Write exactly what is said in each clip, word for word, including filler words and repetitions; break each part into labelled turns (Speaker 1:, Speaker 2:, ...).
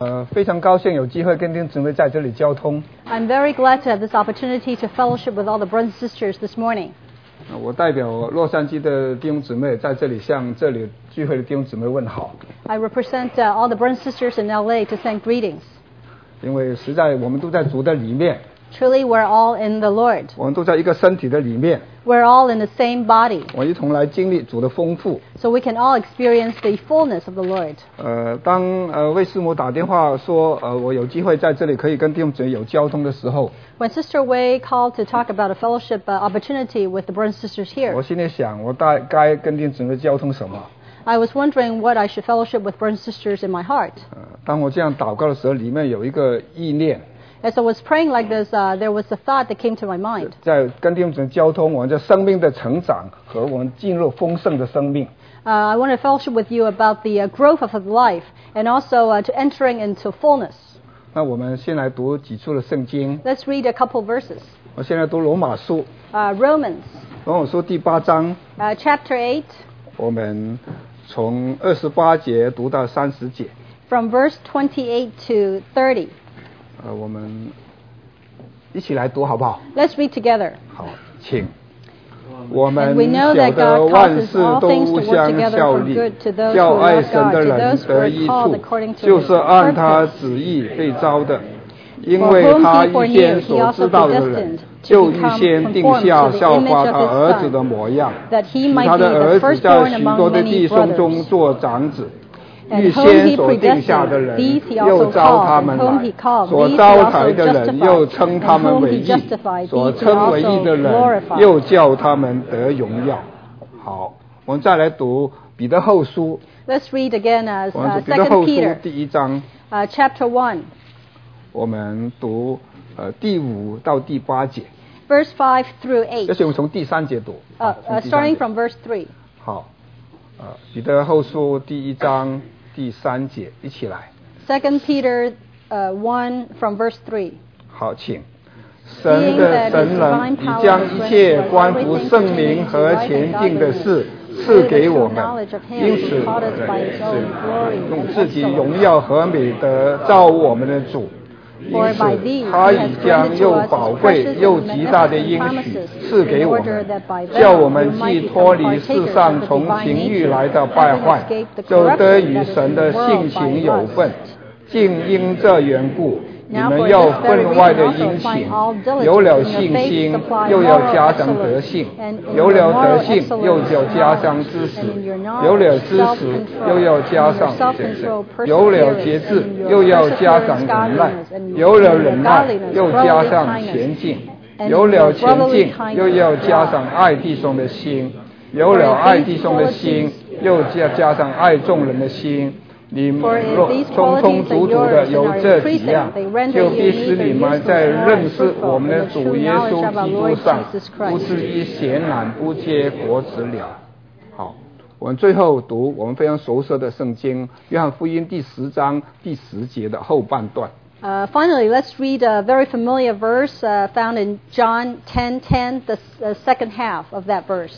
Speaker 1: 呃，非常高兴有机会跟弟兄姊妹在这里交通。
Speaker 2: I'm very glad to have this opportunity to fellowship with all the brothers and sisters this morning.
Speaker 1: 我代表洛杉矶的弟兄姊妹在这里向这里聚会的弟兄姊妹问好。
Speaker 2: I represent uh, all the brothers and sisters in L A to send greetings.
Speaker 1: 因为实在我们都在主的里面。
Speaker 2: Truly, we're all in the Lord.
Speaker 1: 我们都在一个身体的里面。
Speaker 2: We're all in the same body.
Speaker 1: 我一同来经历主的丰富。
Speaker 2: So we can all experience the fullness of the Lord.
Speaker 1: 呃，当呃魏师母打电话说，呃，我有机会在这里可以跟弟兄姊妹有交通的时候。
Speaker 2: When Sister Wei called to talk about a fellowship uh, opportunity with the brothers and sisters here.
Speaker 1: 我心里想，我大该跟弟兄姊妹交通什么？
Speaker 2: I was wondering what I should fellowship with brothers and sisters in my heart.
Speaker 1: 呃，当我这样祷告的时候，里面有一个意念。
Speaker 2: As I was praying like this, uh, there was a thought that came to my mind.
Speaker 1: 在跟弟兄姊妹交通，我们的生命的成长和我们进入丰盛的生命。
Speaker 2: Uh, I want to fellowship with you about the uh, growth of life and also uh, to entering into fullness.
Speaker 1: 那我们先来读几处的圣经。
Speaker 2: Let's read a couple verses.
Speaker 1: 我现在读罗马书。
Speaker 2: Uh, Romans.
Speaker 1: 罗马书第八章。
Speaker 2: Uh, chapter eight.
Speaker 1: 我们从二十八节读到三十节。
Speaker 2: From verse twenty-eight to thirty.
Speaker 1: 呃，我们一起来读好不好？
Speaker 2: Let's read together.
Speaker 1: 好，请。我们
Speaker 2: And we know
Speaker 1: 晓
Speaker 2: that
Speaker 1: 得
Speaker 2: God
Speaker 1: 万
Speaker 2: causes
Speaker 1: 事
Speaker 2: all
Speaker 1: 都
Speaker 2: things
Speaker 1: 互
Speaker 2: to work
Speaker 1: 相
Speaker 2: together
Speaker 1: 效
Speaker 2: for
Speaker 1: 力
Speaker 2: good to those
Speaker 1: 叫
Speaker 2: who
Speaker 1: 爱
Speaker 2: love
Speaker 1: 神
Speaker 2: God,
Speaker 1: 的
Speaker 2: to
Speaker 1: 人
Speaker 2: those who
Speaker 1: 得
Speaker 2: are
Speaker 1: 益
Speaker 2: called
Speaker 1: 处，
Speaker 2: according to
Speaker 1: 就
Speaker 2: His
Speaker 1: 是按他
Speaker 2: purpose.
Speaker 1: 旨意被招的。因
Speaker 2: For
Speaker 1: 为
Speaker 2: whom
Speaker 1: 他
Speaker 2: He
Speaker 1: 预
Speaker 2: foreknew,
Speaker 1: 先
Speaker 2: He
Speaker 1: 所
Speaker 2: also
Speaker 1: 知道的人，
Speaker 2: predestined
Speaker 1: 就
Speaker 2: to
Speaker 1: 预
Speaker 2: become
Speaker 1: 先定
Speaker 2: conformed
Speaker 1: 下
Speaker 2: to the
Speaker 1: 效
Speaker 2: image
Speaker 1: 法
Speaker 2: of
Speaker 1: 他
Speaker 2: His
Speaker 1: 儿子的
Speaker 2: Son,
Speaker 1: 模样，
Speaker 2: that He
Speaker 1: 使
Speaker 2: might
Speaker 1: 他
Speaker 2: be
Speaker 1: 的
Speaker 2: the
Speaker 1: 儿子在
Speaker 2: firstborn
Speaker 1: 许
Speaker 2: among
Speaker 1: 多的
Speaker 2: many
Speaker 1: 弟兄中
Speaker 2: brothers.
Speaker 1: 做长子。
Speaker 2: And
Speaker 1: 预
Speaker 2: whom
Speaker 1: 先
Speaker 2: He
Speaker 1: 所定下的
Speaker 2: predestined,
Speaker 1: 人，
Speaker 2: these He
Speaker 1: 又
Speaker 2: also
Speaker 1: 招他
Speaker 2: called,
Speaker 1: 们
Speaker 2: and whom
Speaker 1: 来
Speaker 2: He called,
Speaker 1: 所
Speaker 2: these He
Speaker 1: 招
Speaker 2: also
Speaker 1: 来的人，
Speaker 2: justified,
Speaker 1: 又称
Speaker 2: and
Speaker 1: 他们
Speaker 2: whom
Speaker 1: 为
Speaker 2: He
Speaker 1: 义；
Speaker 2: justified,
Speaker 1: 所
Speaker 2: these He
Speaker 1: 称为义
Speaker 2: also
Speaker 1: 的人，
Speaker 2: glorified.
Speaker 1: 又叫他们得荣耀。好，我们再来读彼得后书。
Speaker 2: Let's read again as
Speaker 1: 我们
Speaker 2: uh,
Speaker 1: 读彼得后
Speaker 2: Second
Speaker 1: 书
Speaker 2: Peter,
Speaker 1: 第一章。
Speaker 2: uh, chapter one,
Speaker 1: 我们读呃第五到第八节。
Speaker 2: verse five through eight.
Speaker 1: 这是我们从第三节读。
Speaker 2: Uh,
Speaker 1: 从
Speaker 2: uh,
Speaker 1: 第三节
Speaker 2: starting from verse three.
Speaker 1: 好，呃，彼得后书第一章第三节，一起来。
Speaker 2: Second Peter uh, one from verse three.
Speaker 1: 好，请。神的神人已将一切关乎圣灵和前进的事赐给我们，因此是用自己荣耀和美德造我们的主。因此，他已将又宝贵又极大的应许赐给我们，叫我们既脱离世上从情欲来的败坏，就得与神的性情有份。竟因这缘故，你们要分外的殷勤，有了信心，又要加上德性；有了德性，又要加上知识；有了知识，又要加上节制；有了节制，又要加上忍耐；有了忍耐，又加上前进；有了前进，又要加上爱弟兄的心；有了爱弟兄的心，又加加上爱众人的心。你们若充充足足的有这几样，就必使你们在认识我们的主耶稣基督上，不至于闲懒不结果子了。好，我们最后读我们非常熟悉的圣经，约翰福音第十章第十节的后半段。
Speaker 2: Uh, finally, let's read a very familiar verse uh, found in John ten ten, the uh, second half of that verse.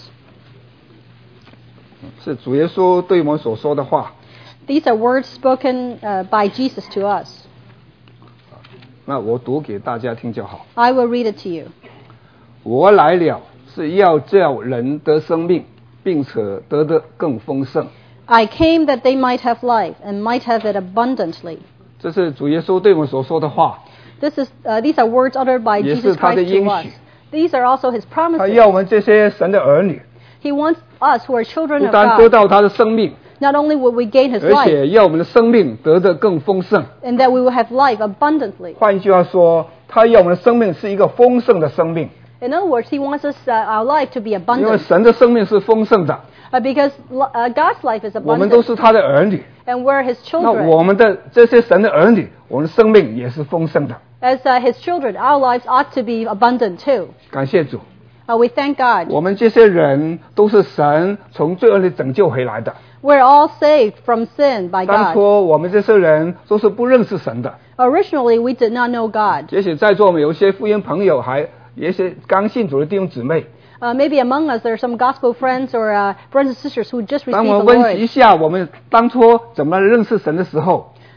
Speaker 1: 是主耶稣对我们所说的话。
Speaker 2: These are words spoken uh, by Jesus to us.
Speaker 1: 那我读给大家听就好。
Speaker 2: I will read it to you.
Speaker 1: 我来了，是要叫人得生命，并且得得更丰盛。
Speaker 2: I came that they might have life and might have it abundantly.
Speaker 1: 这是主耶稣对我们所说的话。
Speaker 2: This is, uh, these are words uttered by
Speaker 1: 也
Speaker 2: Jesus
Speaker 1: 是他的
Speaker 2: Christ
Speaker 1: 应
Speaker 2: to
Speaker 1: 许。
Speaker 2: us. These are also His
Speaker 1: 他
Speaker 2: promises.
Speaker 1: 要我们这些神的儿女，
Speaker 2: He wants us who are children
Speaker 1: 不
Speaker 2: of
Speaker 1: 单得
Speaker 2: God,
Speaker 1: 到他的生命，
Speaker 2: not only will we gain His
Speaker 1: 而
Speaker 2: life,
Speaker 1: 且要我们的生命得得更丰盛。
Speaker 2: and that we will have life abundantly.
Speaker 1: 换一句话说，他要我们的生命是一个丰盛的生命，
Speaker 2: In other words, He wants us, uh, our life to be
Speaker 1: 因为
Speaker 2: abundant.
Speaker 1: 神的生命是丰盛的，
Speaker 2: Uh, because uh, God's life is
Speaker 1: 我们都
Speaker 2: abundant,
Speaker 1: 是他的儿女。
Speaker 2: and we're His
Speaker 1: 那
Speaker 2: children.
Speaker 1: 我们的这些神的儿女，我们的生命也是丰盛的。
Speaker 2: As uh, His children, our lives ought to be abundant too.
Speaker 1: 感谢主，
Speaker 2: Uh, we thank God.
Speaker 1: 我们这些人都是神从罪恶里拯救回来的。
Speaker 2: We're all saved from sin by
Speaker 1: 当
Speaker 2: God.
Speaker 1: 初我们这些人都是不认识神的。
Speaker 2: Originally, we did not know God.
Speaker 1: 也许在座我们有一些福音朋友，还也许刚信主的弟兄姊妹。
Speaker 2: Uh, maybe among us there are some gospel friends or uh, brothers and sisters who just
Speaker 1: 当
Speaker 2: received
Speaker 1: 我
Speaker 2: the
Speaker 1: 们温习
Speaker 2: Lord.
Speaker 1: 一下我们当初怎么认识神的时候，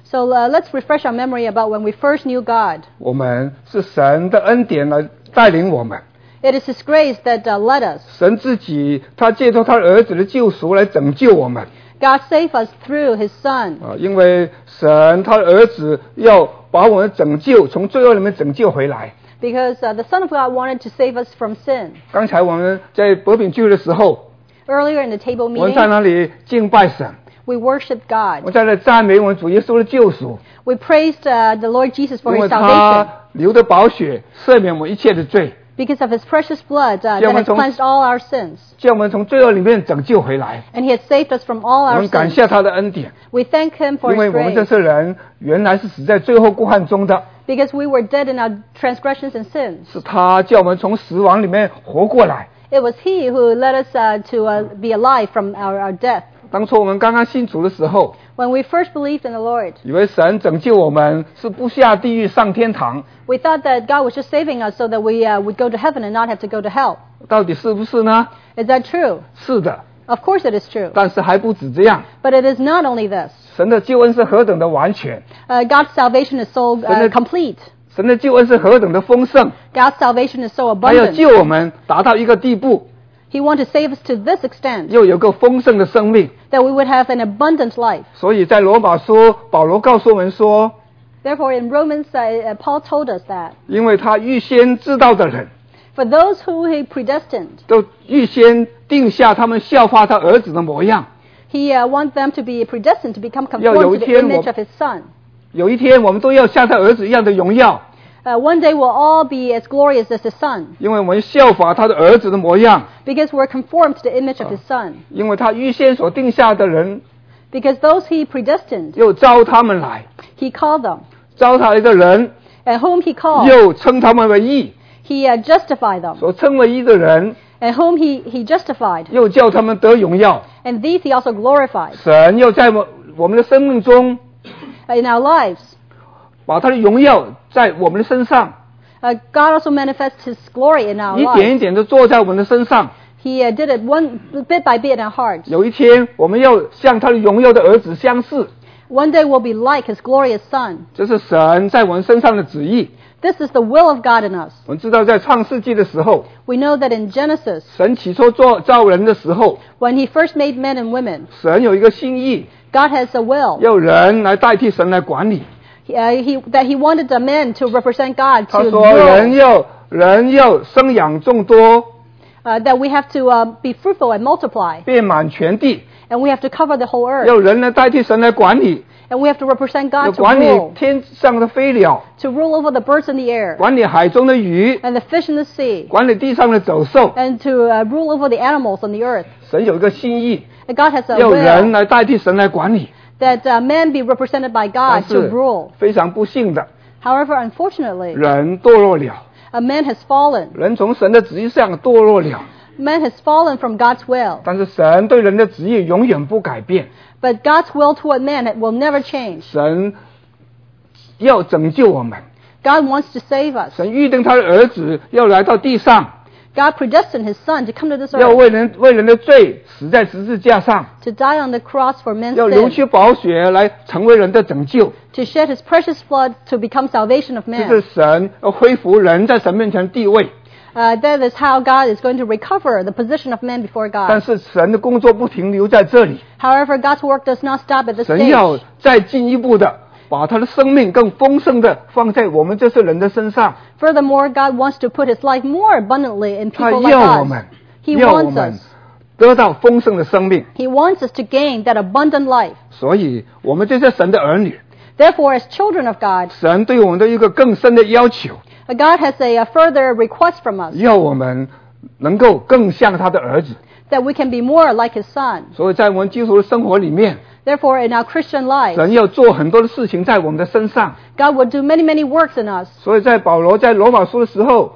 Speaker 2: So uh, let's refresh our memory about when we first knew God.
Speaker 1: 我们是神的恩典来带领我们。
Speaker 2: It is His grace that uh, led us.
Speaker 1: 神自己，他借着他儿子的救赎来拯救我们。
Speaker 2: God saved us through His Son.
Speaker 1: 啊，因为神他的儿子要把我们拯救，从罪恶里面拯救回来。
Speaker 2: Because uh, the Son of God wanted to save us from sin.
Speaker 1: 刚才我们在薄饼聚会的时候，
Speaker 2: Earlier in the table
Speaker 1: 我们在
Speaker 2: meeting,
Speaker 1: 那里敬拜神，
Speaker 2: we worshiped
Speaker 1: 我
Speaker 2: God.
Speaker 1: 们在那里赞美我们主耶稣的救赎，
Speaker 2: We praised uh, the Lord Jesus for
Speaker 1: 因为
Speaker 2: His salvation.
Speaker 1: 他流的宝血赦免我们一切的罪，
Speaker 2: Because of His precious blood uh,
Speaker 1: 叫我
Speaker 2: that
Speaker 1: 们
Speaker 2: has
Speaker 1: 从
Speaker 2: cleansed all our sins.
Speaker 1: 叫我们从罪恶里面拯救回来。
Speaker 2: And He has saved us from all
Speaker 1: 我
Speaker 2: our
Speaker 1: 们感
Speaker 2: sins.
Speaker 1: 谢他的恩典，
Speaker 2: We thank Him for
Speaker 1: 因为
Speaker 2: His
Speaker 1: 我们这
Speaker 2: grace.
Speaker 1: 些人原来是死在罪恶过犯中的，
Speaker 2: Because we were dead in our transgressions and sins.
Speaker 1: 是他叫我们从死亡里面活过来。
Speaker 2: It was He who led us uh, to uh, be alive from our, our death.
Speaker 1: 当初我们刚刚信主的时候，
Speaker 2: When we first believed in the Lord,
Speaker 1: 以为神拯救我们是不下地狱上天堂，
Speaker 2: we thought that God was just saving us so that we uh, would go to heaven and not have to go to hell.
Speaker 1: 到底是不是呢？
Speaker 2: Is that true?
Speaker 1: 是的，
Speaker 2: Of course it is true.
Speaker 1: 但是还不止这样。
Speaker 2: But it is not only this.
Speaker 1: 神的救恩是何等的完全，
Speaker 2: Uh, God's salvation is so uh,
Speaker 1: 神的-
Speaker 2: complete.
Speaker 1: 神的救恩是何等的丰盛，
Speaker 2: God's salvation is so
Speaker 1: 他要
Speaker 2: abundant.
Speaker 1: 救我们达到一个地步，
Speaker 2: He wants to save us to this extent
Speaker 1: 又有个丰盛的生命。
Speaker 2: that we would have an abundant life.
Speaker 1: 所以在罗马书，保罗告诉我们说，
Speaker 2: Therefore, in Romans, uh, uh, Paul told us that
Speaker 1: 因为他预先知道的人，
Speaker 2: for those who He predestined,
Speaker 1: 都预先定下他们效法他儿子的模样。
Speaker 2: He uh, wants them to be predestined to become
Speaker 1: 要有一
Speaker 2: conformed to the
Speaker 1: 天我-
Speaker 2: image of His Son.
Speaker 1: 有一天，我们都要像他儿子一样的荣耀，
Speaker 2: Uh, one day we'll all be as glorious as His Son
Speaker 1: 因为我们效法他的儿子的模样，
Speaker 2: because we're conformed to the image of His Son.
Speaker 1: 因为他预先所定下的人，
Speaker 2: Because those He predestined,
Speaker 1: 又招他们来，
Speaker 2: He called them.
Speaker 1: 招他来的人，
Speaker 2: And whom He called,
Speaker 1: 又称他们为义，
Speaker 2: He uh, justified them.
Speaker 1: 所称为义的人，
Speaker 2: And whom He, he justified,
Speaker 1: 又叫他们得荣耀。
Speaker 2: and these He also glorified.
Speaker 1: 神又在我我们的生命中，
Speaker 2: Uh, in our lives,
Speaker 1: 把他的荣耀在我们的身上，
Speaker 2: uh, God also manifests His glory in our
Speaker 1: 一点
Speaker 2: lives.
Speaker 1: 一点的做在我们的身上。
Speaker 2: He uh, did it one bit by bit in our hearts.
Speaker 1: 有一天，我们要像他的荣耀的儿子相似，
Speaker 2: One day we'll be like His glorious Son.
Speaker 1: 这是神在我们身上的旨意。
Speaker 2: This is the will of God in us.
Speaker 1: 我们知道，在创世纪的时候，
Speaker 2: We know that in Genesis,
Speaker 1: 神起初做造人的时候，
Speaker 2: when He first made men and women,
Speaker 1: 神有一个心意，
Speaker 2: God has a will.
Speaker 1: 要人来代替神来管理。
Speaker 2: Uh, he, that He wanted the men to represent God
Speaker 1: 他
Speaker 2: to
Speaker 1: 说，人
Speaker 2: rule.
Speaker 1: 要人要生养众多，
Speaker 2: Uh, that we have to uh, be fruitful and multiply.
Speaker 1: 遍满全地，
Speaker 2: And we have to cover the whole earth.
Speaker 1: 要人来代替神来管理，
Speaker 2: And we have to represent
Speaker 1: 要
Speaker 2: God to
Speaker 1: 管理
Speaker 2: rule.
Speaker 1: 天上的飞鸟，
Speaker 2: To rule over the birds in the air.
Speaker 1: 管理海中的鱼，
Speaker 2: And the fish in the sea.
Speaker 1: 管理地上的走兽。
Speaker 2: And to uh, rule over the animals on the earth.
Speaker 1: 神有一个心意，
Speaker 2: And God has a
Speaker 1: 要人
Speaker 2: will
Speaker 1: 来代替神来管理。
Speaker 2: that uh, man be represented by
Speaker 1: 但
Speaker 2: God to
Speaker 1: 是
Speaker 2: rule.
Speaker 1: 非常不幸的，
Speaker 2: However, unfortunately,
Speaker 1: 人堕落了，
Speaker 2: a man has fallen.
Speaker 1: 人从神的旨意上堕落了。
Speaker 2: Man has fallen from God's will.
Speaker 1: 但是神对人的旨意永远不改变，
Speaker 2: But God's will toward man will never change.
Speaker 1: 神要拯救我们，
Speaker 2: God wants to save us.
Speaker 1: 神预定他的儿子要来到地上，
Speaker 2: God predestined His Son to come to this
Speaker 1: 要
Speaker 2: earth
Speaker 1: 为人为人的罪死在十字架上，
Speaker 2: to die on the cross for men's
Speaker 1: 要流
Speaker 2: sin,
Speaker 1: 去宝血来成为人的拯救。
Speaker 2: to shed His precious blood to become salvation of
Speaker 1: 这
Speaker 2: man.
Speaker 1: 是神要恢复人在神面前的地位，
Speaker 2: Uh, that is how God is going to recover the position of man before
Speaker 1: 但
Speaker 2: God.
Speaker 1: 是神的工作不停留在这里，
Speaker 2: However, God's work does not stop at this
Speaker 1: 神要
Speaker 2: stage.
Speaker 1: 再进一步的把他的生命更丰盛的放在我们这些人的身上，
Speaker 2: Furthermore, God wants to put His life more abundantly in
Speaker 1: 他
Speaker 2: people
Speaker 1: 要我
Speaker 2: like
Speaker 1: 们
Speaker 2: us. He
Speaker 1: 要我
Speaker 2: wants
Speaker 1: 们
Speaker 2: us.
Speaker 1: 得到丰盛的生命，
Speaker 2: He wants us to gain that abundant life.
Speaker 1: 所以我们这些神的儿女，
Speaker 2: Therefore, as children of God,
Speaker 1: 神对我们的一个更深的要求，
Speaker 2: God has a, a further request from us
Speaker 1: 要我们能够更像他的儿子。
Speaker 2: that we can be more like His Son.
Speaker 1: 所以在我们基督徒的生活里面，
Speaker 2: Therefore, in our Christian life,
Speaker 1: 神要做很多的事情在我们的身上。
Speaker 2: God will do many, many works in us.
Speaker 1: 所以在保罗在罗马书的时候，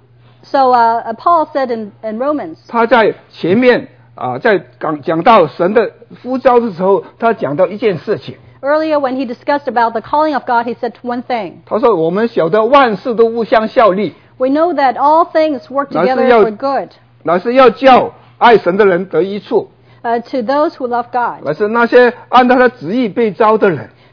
Speaker 2: So uh, Paul said in, in Romans,
Speaker 1: 他在前面啊，在讲讲到神的呼召的时候，他讲到一件事情。
Speaker 2: earlier when he discussed about the calling of God, he said one thing.
Speaker 1: 他说：“我们晓得万事都互相效力，
Speaker 2: We know that all things work
Speaker 1: 乃是
Speaker 2: together
Speaker 1: 要
Speaker 2: for good
Speaker 1: 乃是要叫爱神的人得益处，
Speaker 2: uh, to those who love God,
Speaker 1: 乃是那些按他的旨意被招的人。”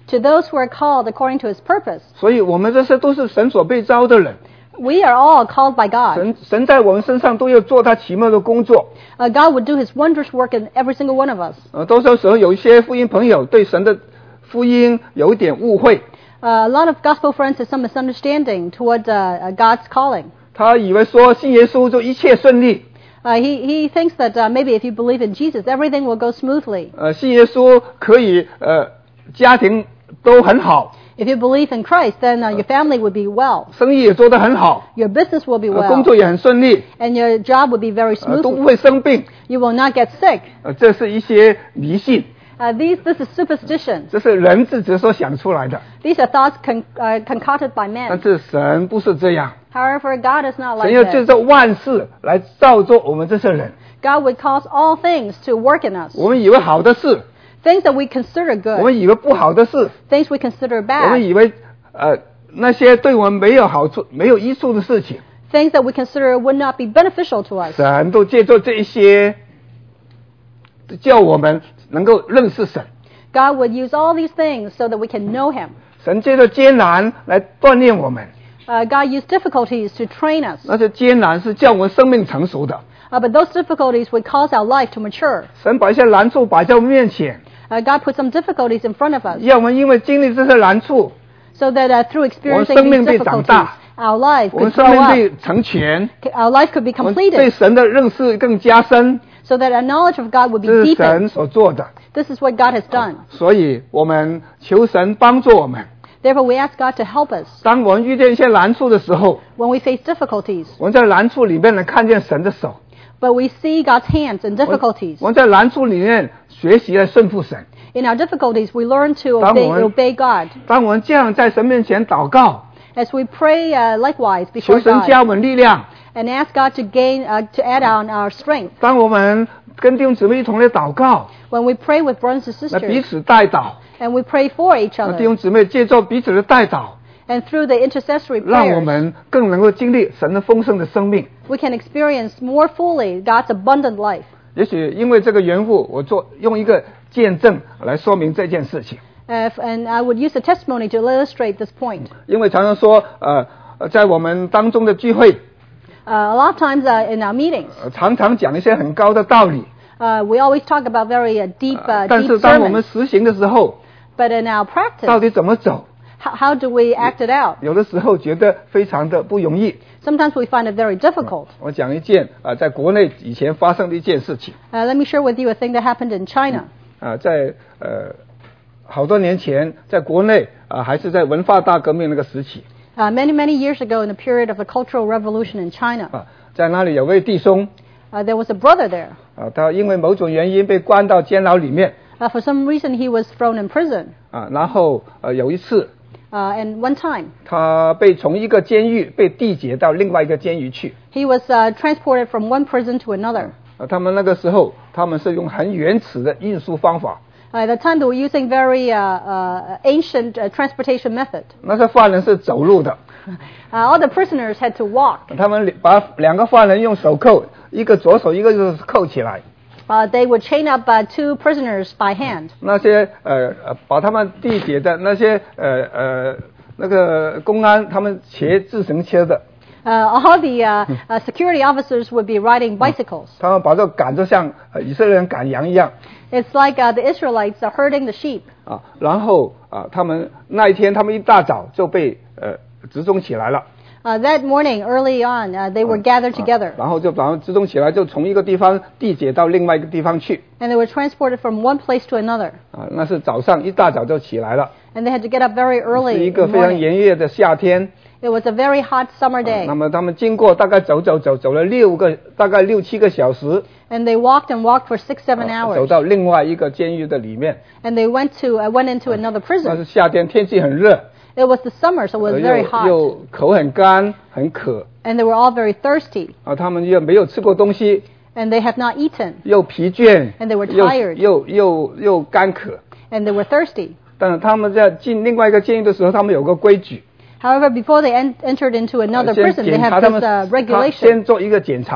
Speaker 2: To those who are called according to His purpose.
Speaker 1: 所以我们这些都是神所被召的人。
Speaker 2: We are all called by God.
Speaker 1: 神神在我们身上都要做他奇妙的工作。
Speaker 2: Uh, God would do His wondrous work in every single one of us.
Speaker 1: 呃，多数时候有一些福音朋友对神的福音有一点误会。
Speaker 2: Uh, a lot of gospel friends have some misunderstanding toward uh, God's calling.
Speaker 1: 他以为说信耶稣就一切顺利。
Speaker 2: Uh, he he thinks that uh, maybe if you believe in Jesus, everything will go smoothly.
Speaker 1: 呃，信耶稣可以呃家庭都很好。
Speaker 2: If you believe in Christ, then uh, your family would be well.
Speaker 1: 生意也做得很好。
Speaker 2: Your business will be well.
Speaker 1: 呃，工作也很顺利。
Speaker 2: And your job will be very
Speaker 1: 呃，都
Speaker 2: smoothly.
Speaker 1: 不会生病。
Speaker 2: You will not get sick.
Speaker 1: 呃，这是一些迷信。
Speaker 2: Uh, these this is superstition.
Speaker 1: 这是人自己所想出来的。
Speaker 2: These are thoughts con, uh, concocted by
Speaker 1: 但
Speaker 2: men.
Speaker 1: 是神不是这样。
Speaker 2: However, God is not
Speaker 1: 神
Speaker 2: like
Speaker 1: 要借
Speaker 2: that.
Speaker 1: 着万事来造就我们这些人。
Speaker 2: God would cause all things to work in us.
Speaker 1: 我们以为好的事，
Speaker 2: Things that we consider
Speaker 1: 我
Speaker 2: good.
Speaker 1: 们以为不好的事，
Speaker 2: Things we consider
Speaker 1: 我们
Speaker 2: bad.
Speaker 1: 以为呃那些对我们没有好处、没有益处的事情，
Speaker 2: Things that we consider would not be beneficial to us.
Speaker 1: 神都借助这一些，叫我们能够认识神。
Speaker 2: God would use all these things so that we can know Him.
Speaker 1: 神借着艰难来锻炼我们，
Speaker 2: Uh, God used difficulties to train us.
Speaker 1: 那些艰难是叫我们生命成熟的。
Speaker 2: Uh, but those difficulties would cause our life to mature.
Speaker 1: 神把一些难处摆在我们面前，
Speaker 2: Uh, God put some difficulties in front of us
Speaker 1: 要我们因为经历这些难处，
Speaker 2: so that uh, through
Speaker 1: 我们
Speaker 2: experiencing
Speaker 1: 生命
Speaker 2: these
Speaker 1: 被长
Speaker 2: difficulties,
Speaker 1: 大，
Speaker 2: our life
Speaker 1: 我们
Speaker 2: could
Speaker 1: 生
Speaker 2: grow
Speaker 1: 命
Speaker 2: up,
Speaker 1: 被成全，
Speaker 2: our life could be
Speaker 1: 我们对
Speaker 2: completed,
Speaker 1: 神的认识更加深，
Speaker 2: so that our knowledge of God would be
Speaker 1: 这是
Speaker 2: deepened.
Speaker 1: 神所做的。
Speaker 2: This is what God has done.
Speaker 1: 所以我们求神帮助我们。
Speaker 2: Therefore, we ask God to help us
Speaker 1: 当我们遇见一些难处的时候，
Speaker 2: when we face difficulties.
Speaker 1: 我们在难处里面能看见神的手，
Speaker 2: But we see God's hands in
Speaker 1: 我
Speaker 2: difficulties.
Speaker 1: 我们在难处里面学习来顺服神。
Speaker 2: In our difficulties, we learn to
Speaker 1: 当
Speaker 2: obey,
Speaker 1: 我们
Speaker 2: obey God.
Speaker 1: 当我们这样在神面前祷告，
Speaker 2: As we pray uh, likewise
Speaker 1: 求
Speaker 2: before
Speaker 1: 神加
Speaker 2: God
Speaker 1: 我们力量。
Speaker 2: and ask God to gain, uh, to add on our strength.
Speaker 1: 当我们跟弟兄姊妹一同来祷告，
Speaker 2: When we pray with brothers and
Speaker 1: 来彼
Speaker 2: sisters
Speaker 1: 此代祷，
Speaker 2: and we pray for each
Speaker 1: 那弟
Speaker 2: other
Speaker 1: 兄姊妹借助彼此的代祷，
Speaker 2: and through the intercessory
Speaker 1: 让我
Speaker 2: prayers,
Speaker 1: 们更能够经历神的丰盛的生命。
Speaker 2: we can experience more fully God's abundant life.
Speaker 1: 也许因为这个缘故，我做用一个见证来说明这件事情。
Speaker 2: Uh, f- and I would use a testimony to illustrate this point.
Speaker 1: 因为常常说，呃，呃在我们当中的聚会，
Speaker 2: Uh, a lot of times uh, in our meetings,
Speaker 1: 呃常常讲一些很高的道理，
Speaker 2: uh, we always talk about very uh, deep,
Speaker 1: 呃
Speaker 2: uh,
Speaker 1: 但
Speaker 2: deep
Speaker 1: 是当我们
Speaker 2: sermons.
Speaker 1: 实行的时候，
Speaker 2: But in our
Speaker 1: 到
Speaker 2: practice,
Speaker 1: 底怎么走？
Speaker 2: how, how do we act it out?
Speaker 1: 有的时候觉得非常的不容易。
Speaker 2: Sometimes we find it very difficult.
Speaker 1: 我讲一件啊、呃在国内以前发生的一件事情
Speaker 2: Uh, let me share with you a thing that happened in China.
Speaker 1: 啊、在呃好多年前，在国内啊、还是在文化大革命那个时期
Speaker 2: Uh, many, many years ago, in the period of the Cultural Revolution in China,
Speaker 1: 啊、在那里有位弟兄
Speaker 2: uh, there was a brother there.
Speaker 1: 啊、他因为某种原因被关到监牢里面
Speaker 2: Uh, for some reason, he was thrown in prison.
Speaker 1: 啊、然后呃有一次
Speaker 2: Uh, and one time,
Speaker 1: 他被从一个监狱被递解到另外一个监狱去
Speaker 2: he was uh, transported from one prison to another.
Speaker 1: 啊、他们那个时候他们是用很原始的运输方法，
Speaker 2: Uh, at the time, they were using very uh, uh, ancient uh, transportation method.
Speaker 1: 那些犯人是走路的，
Speaker 2: Uh, all the prisoners had to walk.
Speaker 1: 他们把两个犯人用手扣，一个左手一个右手扣起来。
Speaker 2: Uh, they would chain up uh, two prisoners by hand.
Speaker 1: 那些呃呃把他们递解的那些呃呃那个公安，他们骑自行车的，
Speaker 2: Uh, all the uh, uh, security officers would be riding bicycles.
Speaker 1: 他们把这个赶就像呃以色列人赶羊一样
Speaker 2: It's like uh, the Israelites are herding the sheep.
Speaker 1: 啊。然后啊，他们那一天他们一大早就被呃集中起来了。
Speaker 2: Uh, that morning, early on, uh, they were gathered
Speaker 1: 啊
Speaker 2: together.
Speaker 1: 然后就把他们集中起来，就从一个地方递解到另外一个地方去
Speaker 2: And they were transported from one place to another.
Speaker 1: 啊。那是早上一大早就起来了，
Speaker 2: And they had to get up very
Speaker 1: 是
Speaker 2: early
Speaker 1: 一
Speaker 2: in
Speaker 1: 个
Speaker 2: the
Speaker 1: 非常
Speaker 2: morning.
Speaker 1: 炎热的夏天。
Speaker 2: It was a very hot summer
Speaker 1: 啊
Speaker 2: day.
Speaker 1: 那么他们经过大概走走走走了六个大概六七个小时，
Speaker 2: And they walked and walked for six, seven
Speaker 1: 啊走
Speaker 2: hours.
Speaker 1: 到另外一个监狱的里面。
Speaker 2: And they went to uh, went into another
Speaker 1: 那
Speaker 2: prison.
Speaker 1: 是夏天，天气很热，
Speaker 2: It was the summer, so it
Speaker 1: 呃
Speaker 2: was very
Speaker 1: 又
Speaker 2: hot.
Speaker 1: 又口很干很渴
Speaker 2: And they were all very thirsty.
Speaker 1: 啊，他们又没有吃过东西，
Speaker 2: And they had not eaten.
Speaker 1: 又疲倦，
Speaker 2: And they were
Speaker 1: 又
Speaker 2: tired.
Speaker 1: 又又又干渴。
Speaker 2: And they were thirsty.
Speaker 1: 但是他们在进另外一个监狱的时候，他们有个规矩，
Speaker 2: However, before they en- entered into
Speaker 1: 呃
Speaker 2: another
Speaker 1: 先
Speaker 2: prison, they
Speaker 1: 检查
Speaker 2: have
Speaker 1: 他
Speaker 2: this
Speaker 1: 们，
Speaker 2: uh,
Speaker 1: 他
Speaker 2: regulation.
Speaker 1: 先做一个检查，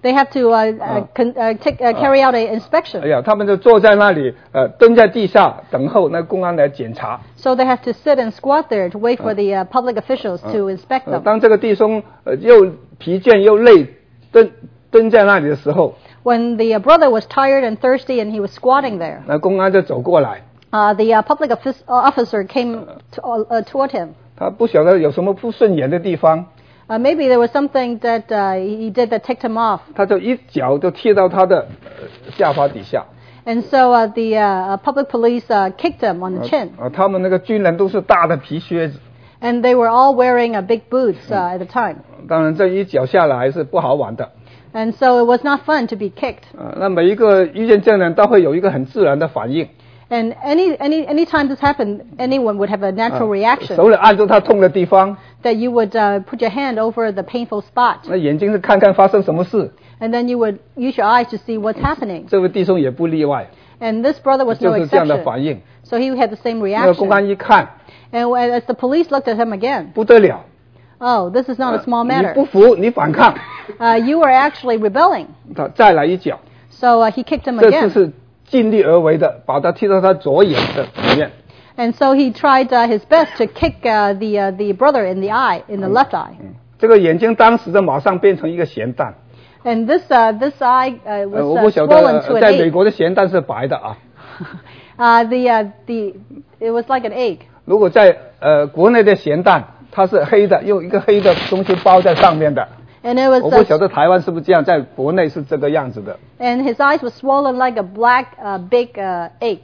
Speaker 2: They have to uh, uh, con, uh, take, uh, carry out an inspection.
Speaker 1: 哎呀，他们就坐在那里，呃，蹲在地下等候那公安来检查。
Speaker 2: So they have to sit and squat there to wait for the uh, public officials to inspect them.
Speaker 1: 当这个弟兄呃又疲倦又累，蹲蹲在那里的时候，
Speaker 2: When the uh, brother was tired and thirsty and he was squatting there,
Speaker 1: 那公安就走过来。
Speaker 2: uh, the uh, public office, uh, officer came to, uh, toward him.
Speaker 1: 他不晓得有什么不顺眼的地方。
Speaker 2: Uh, maybe there was something that uh, he did that ticked him off.
Speaker 1: 他就一脚就踢到他的下巴底下。
Speaker 2: And so uh, the uh, public police uh, kicked him on the chin.
Speaker 1: 啊，他们那个军人都是大的皮靴子。
Speaker 2: And they were all wearing uh, big boots uh, at the time.
Speaker 1: 当然，这一脚下来是不好玩的。
Speaker 2: And so it was not fun to be kicked.
Speaker 1: 啊，那每一个遇见这样的人都会有一个很自然的反应。
Speaker 2: And any any any time this happened, anyone would have a natural reaction.
Speaker 1: 手里按住他痛的地方。
Speaker 2: That you would uh, put your hand over the painful spot.
Speaker 1: 那眼睛是看看发生什么事。
Speaker 2: And then you would use your eyes to see what's happening.
Speaker 1: 这位弟兄也不例外。
Speaker 2: And this brother was no
Speaker 1: 就是这样的
Speaker 2: exception.
Speaker 1: 反应。
Speaker 2: So he had the same
Speaker 1: 那个公
Speaker 2: reaction.
Speaker 1: 安一看，
Speaker 2: And as the police looked at him again,
Speaker 1: 不得了。
Speaker 2: oh, this is not a small
Speaker 1: 你
Speaker 2: matter.
Speaker 1: 不服，你反抗。
Speaker 2: Uh, you were actually rebelling.
Speaker 1: 他再来一脚。
Speaker 2: So uh, he kicked him
Speaker 1: 这次
Speaker 2: again.
Speaker 1: 是尽力而为的，把他踢到他左眼的里面。
Speaker 2: And so he tried uh, his best to kick uh, the uh, the brother in the eye, in the left eye.
Speaker 1: 这个眼睛当时就马上变成一个咸蛋。
Speaker 2: And this uh, this eye uh,
Speaker 1: 呃，我
Speaker 2: was
Speaker 1: 不
Speaker 2: uh,
Speaker 1: 晓
Speaker 2: swollen to
Speaker 1: 得
Speaker 2: an
Speaker 1: 在美
Speaker 2: egg.
Speaker 1: 国的咸蛋是白的啊。
Speaker 2: Uh, the uh, the it was like an egg.
Speaker 1: 如果在呃国内的咸蛋，它是黑的，用一个黑的东西包在上面的。
Speaker 2: And it was
Speaker 1: 我不
Speaker 2: uh,
Speaker 1: 晓得台湾是不是这样，在国内是这个样子的。
Speaker 2: and his eyes were swollen like a black uh, big uh, egg.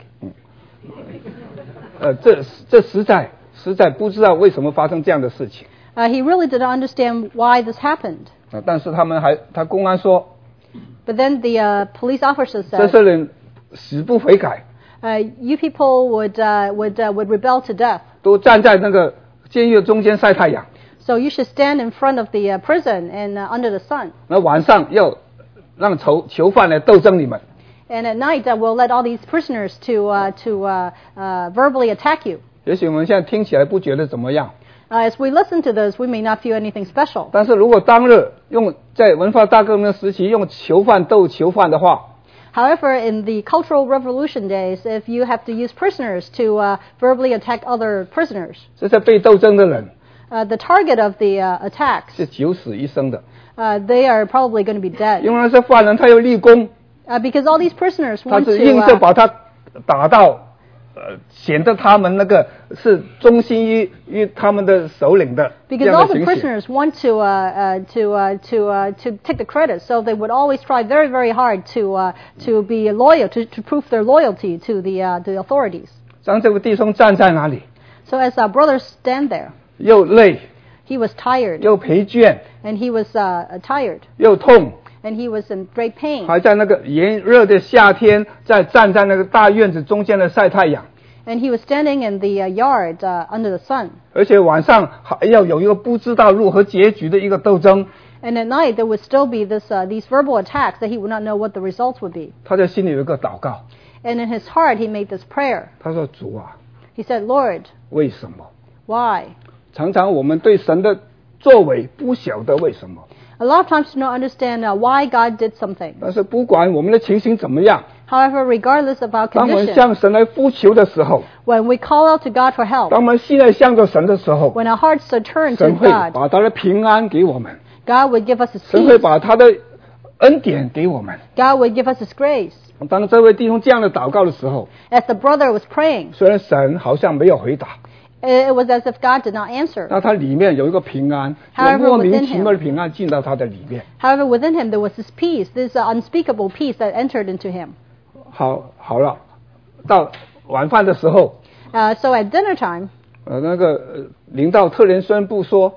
Speaker 1: 呃，这这实在实在不知道为什么发生这样的事情。
Speaker 2: Uh, he really did not understand why this happened.
Speaker 1: 啊，但是他们还，他公安说，
Speaker 2: But then the uh, police officer
Speaker 1: 这
Speaker 2: said,
Speaker 1: 些人死不悔改，
Speaker 2: uh, "You people would uh, would uh, would rebel to death.
Speaker 1: 都站在那个监狱中间晒太阳。
Speaker 2: So you should stand in front of the uh, prison and uh, under the sun.
Speaker 1: 那晚上要让囚囚犯来斗争你们。
Speaker 2: And at night, uh, we'll let all these prisoners to uh, to uh, uh, verbally attack you."
Speaker 1: 也许我们现在听起来不觉得怎么样，
Speaker 2: Uh, as we listen to this, we may not feel anything special.
Speaker 1: 但是如果当日用在文化大革命时期用囚犯斗囚犯的话，
Speaker 2: However, in the Cultural Revolution days, if you have to use prisoners to uh, verbally attack other prisoners,
Speaker 1: 这些被斗争的人
Speaker 2: uh, the target of the uh, attacks,
Speaker 1: 是九死一生的，
Speaker 2: uh, they are probably going to be dead.
Speaker 1: 因为那些犯人他有立功，
Speaker 2: Uh, because all these prisoners
Speaker 1: 他
Speaker 2: want
Speaker 1: 是
Speaker 2: to
Speaker 1: 硬是
Speaker 2: uh,
Speaker 1: 把他打到，呃，显得他们那个是忠心于于他们的首领的这
Speaker 2: because
Speaker 1: 样
Speaker 2: all
Speaker 1: 的
Speaker 2: the
Speaker 1: 情形。
Speaker 2: prisoners want to uh, uh, to uh, to uh, to take the credit, so they would always try very very hard to uh, to be loyal to, to prove their loyalty to the uh, the authorities.
Speaker 1: 当这位弟兄站在那里，
Speaker 2: So as our brothers stand there,
Speaker 1: 又累
Speaker 2: he was tired
Speaker 1: 又疲倦
Speaker 2: and he was uh, tired
Speaker 1: 又痛，
Speaker 2: and he was in great pain.
Speaker 1: 还在那个炎热的夏天，在站在那个大院子中间的晒太阳，
Speaker 2: And he was standing in the uh, yard uh, under the sun.
Speaker 1: 而且晚上还要有一个不知道如何结局的一个斗争。
Speaker 2: And at night there would still be this uh, these verbal attacks that he would not know what the results would be.
Speaker 1: 他在心里有一个祷告，
Speaker 2: And in his heart he made this prayer.
Speaker 1: 他说：“主啊，
Speaker 2: He said, "Lord,
Speaker 1: 为什么？
Speaker 2: why?"
Speaker 1: 常常我们对神的作为不晓得为什么，
Speaker 2: A lot of times we don't understand uh, why God did something.
Speaker 1: 但是不管我们的情形怎么样，
Speaker 2: However, regardless of our
Speaker 1: 当我们
Speaker 2: condition,
Speaker 1: 向神来呼求的时候，
Speaker 2: when we call out to God for help,
Speaker 1: 当我们心来向着神的时候，
Speaker 2: when our hearts are turned to
Speaker 1: 神会
Speaker 2: God,
Speaker 1: 把他的平安给我们，
Speaker 2: God would give us His
Speaker 1: 神会
Speaker 2: peace.
Speaker 1: 把他的恩典给我们。
Speaker 2: God would give us His grace.
Speaker 1: 当这位弟兄这样的祷告的时候，
Speaker 2: As the brother was praying,
Speaker 1: 虽然神好像没有回答，
Speaker 2: it was as if God did not answer.
Speaker 1: 那他里面有一个平安，
Speaker 2: However,
Speaker 1: 有莫名
Speaker 2: within
Speaker 1: 其妙的平安进到他的里面。
Speaker 2: However, within him there was this peace, this uh, unspeakable peace that entered into him.
Speaker 1: 好，好了，到晚饭的时候，
Speaker 2: Uh, so at dinner time,
Speaker 1: 呃，那个呃领导特人宣布说，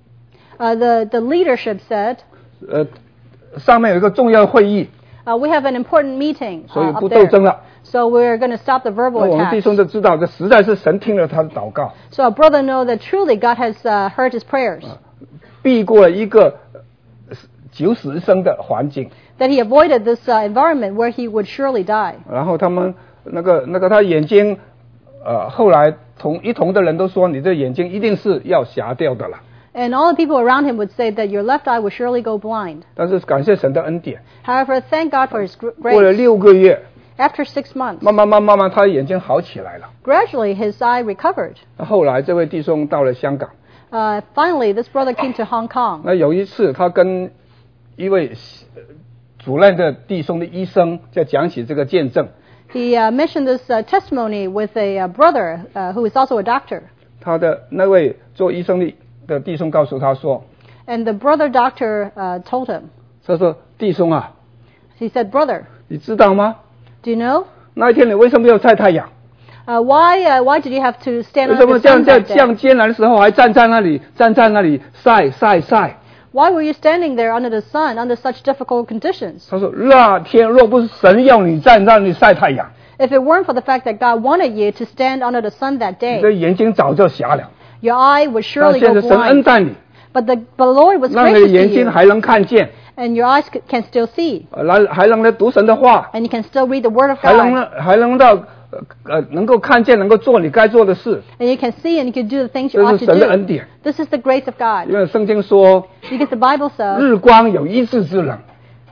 Speaker 2: uh, the, the leadership said,
Speaker 1: 呃，上面有一个重要的会议，
Speaker 2: uh, we have an important meeting
Speaker 1: 所以
Speaker 2: uh,
Speaker 1: 不
Speaker 2: up
Speaker 1: 斗争
Speaker 2: there.
Speaker 1: 了。
Speaker 2: So we're going to stop the
Speaker 1: 那
Speaker 2: verbal
Speaker 1: 我们弟
Speaker 2: attacks.
Speaker 1: 兄就知道，这实在是神听了他的祷告，
Speaker 2: So our brother know that truly God has uh, heard his prayers,
Speaker 1: 避过了一个呃九死一生的环境。
Speaker 2: that he avoided this uh, environment where he would surely die.
Speaker 1: 然后他们那个那个他眼睛，呃，后来同一同的人都说，你这眼睛一定是要瞎掉的了。
Speaker 2: And all the people around him would say that your left eye will surely go blind.
Speaker 1: 但是感谢神的恩典。
Speaker 2: However, thank God for His grace.
Speaker 1: 过了六个月。
Speaker 2: After six months.
Speaker 1: 慢慢慢慢慢，他的眼睛好起来了。
Speaker 2: Gradually, his eye recovered.
Speaker 1: 后来这位弟兄到了香港。
Speaker 2: Uh, finally, this brother came to Hong Kong.
Speaker 1: 那有一次，他跟一位主任的弟兄的医生在讲起这个见证。
Speaker 2: He uh, mentioned this uh, testimony with a uh, brother uh, who is also a doctor.
Speaker 1: 他的那位做医生的的弟兄告诉他说
Speaker 2: ，And the brother doctor uh, told him.
Speaker 1: 他说：“弟兄啊
Speaker 2: ，He said, brother,
Speaker 1: 你知道吗？
Speaker 2: Do you know?
Speaker 1: 那一天你为什么要晒太阳？
Speaker 2: Uh, why uh, why did you have to stand
Speaker 1: 为
Speaker 2: under
Speaker 1: 什
Speaker 2: the
Speaker 1: 么这样
Speaker 2: sun
Speaker 1: 在
Speaker 2: that
Speaker 1: 这样
Speaker 2: day?
Speaker 1: 艰难的时候还站在那里站在那里晒晒晒？”
Speaker 2: Why were you standing there under the sun under such difficult conditions?
Speaker 1: 他说：“那天若不是神要你站在那里晒太阳，
Speaker 2: If it weren't for the fact that God wanted you to stand under the sun that
Speaker 1: 你的
Speaker 2: day,
Speaker 1: 眼睛早就瞎了。
Speaker 2: your eye would
Speaker 1: 但
Speaker 2: surely
Speaker 1: 现
Speaker 2: go
Speaker 1: 在神恩
Speaker 2: blind.
Speaker 1: 待你，
Speaker 2: But the, but the Lord was
Speaker 1: 让你的
Speaker 2: gracious
Speaker 1: 眼
Speaker 2: to
Speaker 1: 睛
Speaker 2: you,
Speaker 1: 还能看见，
Speaker 2: and your eyes c- can still see,
Speaker 1: 呃来还能来读神的话，
Speaker 2: and you can still read the Word of
Speaker 1: 还能
Speaker 2: God,
Speaker 1: 还能到呃呃能够看见，能够做你该做的事。
Speaker 2: and you can see and you can do the things you
Speaker 1: 这
Speaker 2: ought
Speaker 1: 是
Speaker 2: to
Speaker 1: 神的恩
Speaker 2: do.
Speaker 1: 典，
Speaker 2: This is the grace of God.
Speaker 1: 因为圣经说
Speaker 2: Because the Bible says
Speaker 1: 日光有医治之能，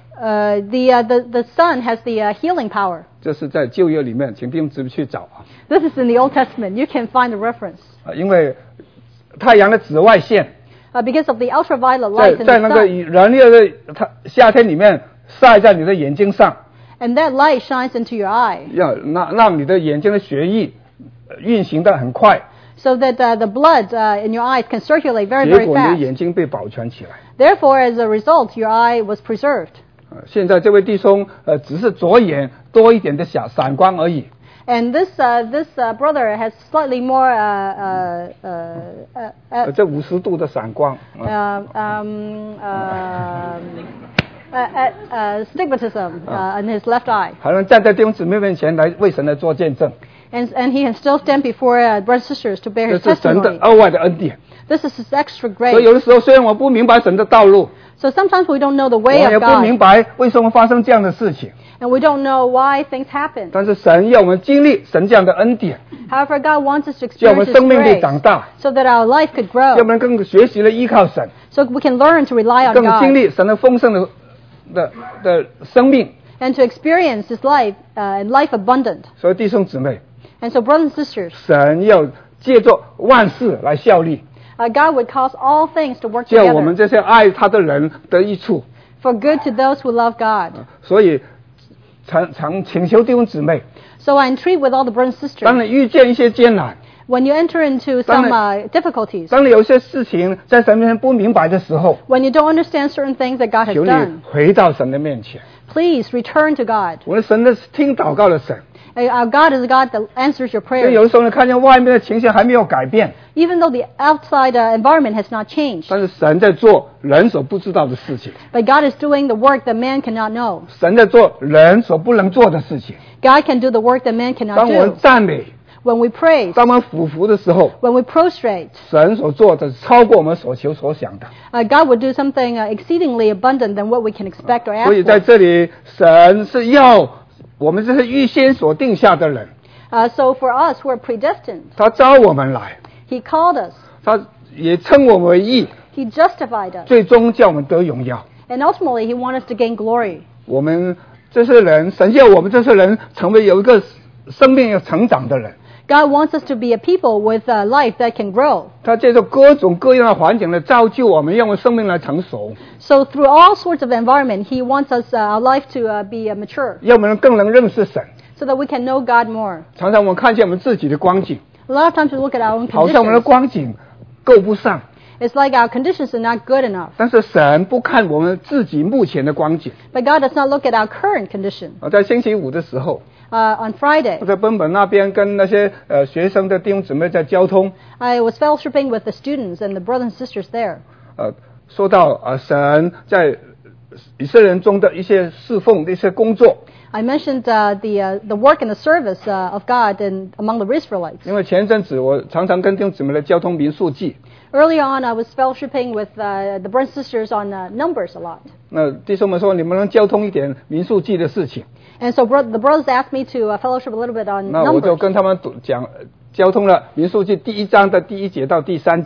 Speaker 2: uh, the, uh, the the sun has the uh, healing power.
Speaker 1: 这是在旧约里面，请弟兄姊妹去找啊，
Speaker 2: This is in the Old Testament. You can find the reference.
Speaker 1: 啊因为太阳的紫外线
Speaker 2: Uh, because of the ultraviolet
Speaker 1: 在
Speaker 2: light in
Speaker 1: 在
Speaker 2: the
Speaker 1: 那个
Speaker 2: sun.
Speaker 1: 炎热的它夏天里面晒在你的眼睛上，
Speaker 2: And that light shines into your eye,
Speaker 1: 要让让你的眼睛的血液呃运行的很快，
Speaker 2: so that uh, the blood uh, in your eyes can circulate very,
Speaker 1: 结
Speaker 2: very
Speaker 1: 果你的
Speaker 2: fast.
Speaker 1: 眼睛被保全起来。
Speaker 2: Therefore, as a result, your eye was preserved.
Speaker 1: 呃现在这位弟兄呃只是左眼多一点的小闪光而已，
Speaker 2: And this uh, this uh, brother has slightly more uh, uh, uh, uh,
Speaker 1: 呃
Speaker 2: uh,
Speaker 1: 这五十度的闪光，呃
Speaker 2: uh, um, uh, uh, uh, uh, stigmatism uh, in his left eye.
Speaker 1: 还能站在弟兄姊妹面前来为神来做见证，
Speaker 2: And, and he can still stand before uh, brothers and sisters to bear
Speaker 1: 这
Speaker 2: his
Speaker 1: 是神的
Speaker 2: testimony.
Speaker 1: 额外的恩典。
Speaker 2: This is his extra
Speaker 1: 所以有
Speaker 2: grace.
Speaker 1: 的时候虽然我不明白神的道路，
Speaker 2: So sometimes we don't know the
Speaker 1: 我
Speaker 2: way
Speaker 1: 也
Speaker 2: of
Speaker 1: 不明
Speaker 2: God,
Speaker 1: 白为什么发生这样的事情，
Speaker 2: and we don't know why things happen.
Speaker 1: 但是神要我们经历神这样的恩典，
Speaker 2: However, God wants us to
Speaker 1: 叫我
Speaker 2: experience
Speaker 1: 们
Speaker 2: His
Speaker 1: 生命可以
Speaker 2: grace
Speaker 1: 长大，
Speaker 2: so that our life could
Speaker 1: 叫我
Speaker 2: grow,
Speaker 1: 们更学习了依靠神，
Speaker 2: so we can learn to rely on
Speaker 1: 更经
Speaker 2: God,
Speaker 1: 历神的丰盛的的的生命。
Speaker 2: and to experience His life uh, and life abundant.
Speaker 1: 所以弟兄姊妹，
Speaker 2: And so, brothers and sisters,
Speaker 1: 神要借着万事来效力，
Speaker 2: uh, God would cause all things to work
Speaker 1: 叫我们
Speaker 2: together
Speaker 1: 这些爱他的人得益处。
Speaker 2: for good to those who love God.
Speaker 1: 所以常常请求弟兄姊妹，
Speaker 2: So I entreat with all the brothers and
Speaker 1: 当
Speaker 2: sisters,
Speaker 1: 你遇见一些艰难，
Speaker 2: when you enter into some uh, difficulties,
Speaker 1: 当你有些事情在神面前不明白的时候，
Speaker 2: when you don't understand certain things that God has
Speaker 1: 求你
Speaker 2: done,
Speaker 1: 回到神的面前。
Speaker 2: please return to God.
Speaker 1: 我们神的听祷告的神，
Speaker 2: Uh, Our God is a God that answers your
Speaker 1: 所以有
Speaker 2: prayers.
Speaker 1: 的时候你看见外面的情形还没有改变，
Speaker 2: Even though the outside uh, environment has not changed,
Speaker 1: 但是神在做人所不知道的事情，
Speaker 2: but God is doing the work that man cannot know.
Speaker 1: 神在做人所不能做的事情。
Speaker 2: God can do the work that man cannot
Speaker 1: 当我们
Speaker 2: do.
Speaker 1: 赞美，
Speaker 2: When we praise,
Speaker 1: 当我们俯伏的时候，
Speaker 2: when we prostrate,
Speaker 1: 神所做的超过我们所求所想的。
Speaker 2: uh, God will do something uh, exceedingly abundant than what we can expect or
Speaker 1: 所以
Speaker 2: ask
Speaker 1: 在
Speaker 2: for.
Speaker 1: 这里，神是要我们这些预先所定下的人，
Speaker 2: Uh, so for us who are predestined,
Speaker 1: 他招我们来，
Speaker 2: He called us,
Speaker 1: 他也称我们为义，
Speaker 2: He justified us,
Speaker 1: 最终叫我们得荣耀。
Speaker 2: and ultimately He wants us to gain glory.
Speaker 1: 我们这些人，神要我们这些人成为有一个生命要成长的人。
Speaker 2: God wants us to be a people with a life that can grow.
Speaker 1: 他借着各种各样的环境来造就我们，让我们生命来成熟，
Speaker 2: So through all sorts of environment, He wants us, uh, our life to uh, be uh, mature,
Speaker 1: 让我们更能认識神。
Speaker 2: so that we can know God more.
Speaker 1: 常常我们看見我們自己的光景，
Speaker 2: A lot of times we look at our own
Speaker 1: 好像我們的
Speaker 2: conditions.
Speaker 1: 光景夠不上，
Speaker 2: It's like our conditions are not good enough.
Speaker 1: 但是神不看我們自己目前的光景。
Speaker 2: But God does not look at our current condition.
Speaker 1: 啊，在星期五的時候，
Speaker 2: Uh, on Friday,
Speaker 1: 我在奔本那邊跟那些呃學生的弟兄姊妹在交通，
Speaker 2: I was fellowshipping with the students and the brothers and sisters there.
Speaker 1: 呃，說到啊神在以色列人中的一些侍奉的一些工作。
Speaker 2: I mentioned uh, the uh, the work and the service uh, of God in, among the Israelites.
Speaker 1: 因為前一陣子我常常跟弟兄姊妹來交通民數記，
Speaker 2: Early on, I was fellowshipping with uh, the brothers and sisters on uh, Numbers a lot.
Speaker 1: 那弟兄們說你們能交通一點民數記的事情，
Speaker 2: And so bro- the brothers asked me to uh, fellowship a little bit on
Speaker 1: 那我就
Speaker 2: Numbers.
Speaker 1: 跟他們讀講交通了民數記第一章的第一節到第三節。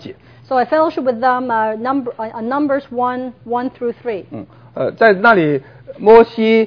Speaker 2: So I fellowship with them uh, number, uh, Numbers one, one through three.
Speaker 1: 嗯，呃，在那里，摩西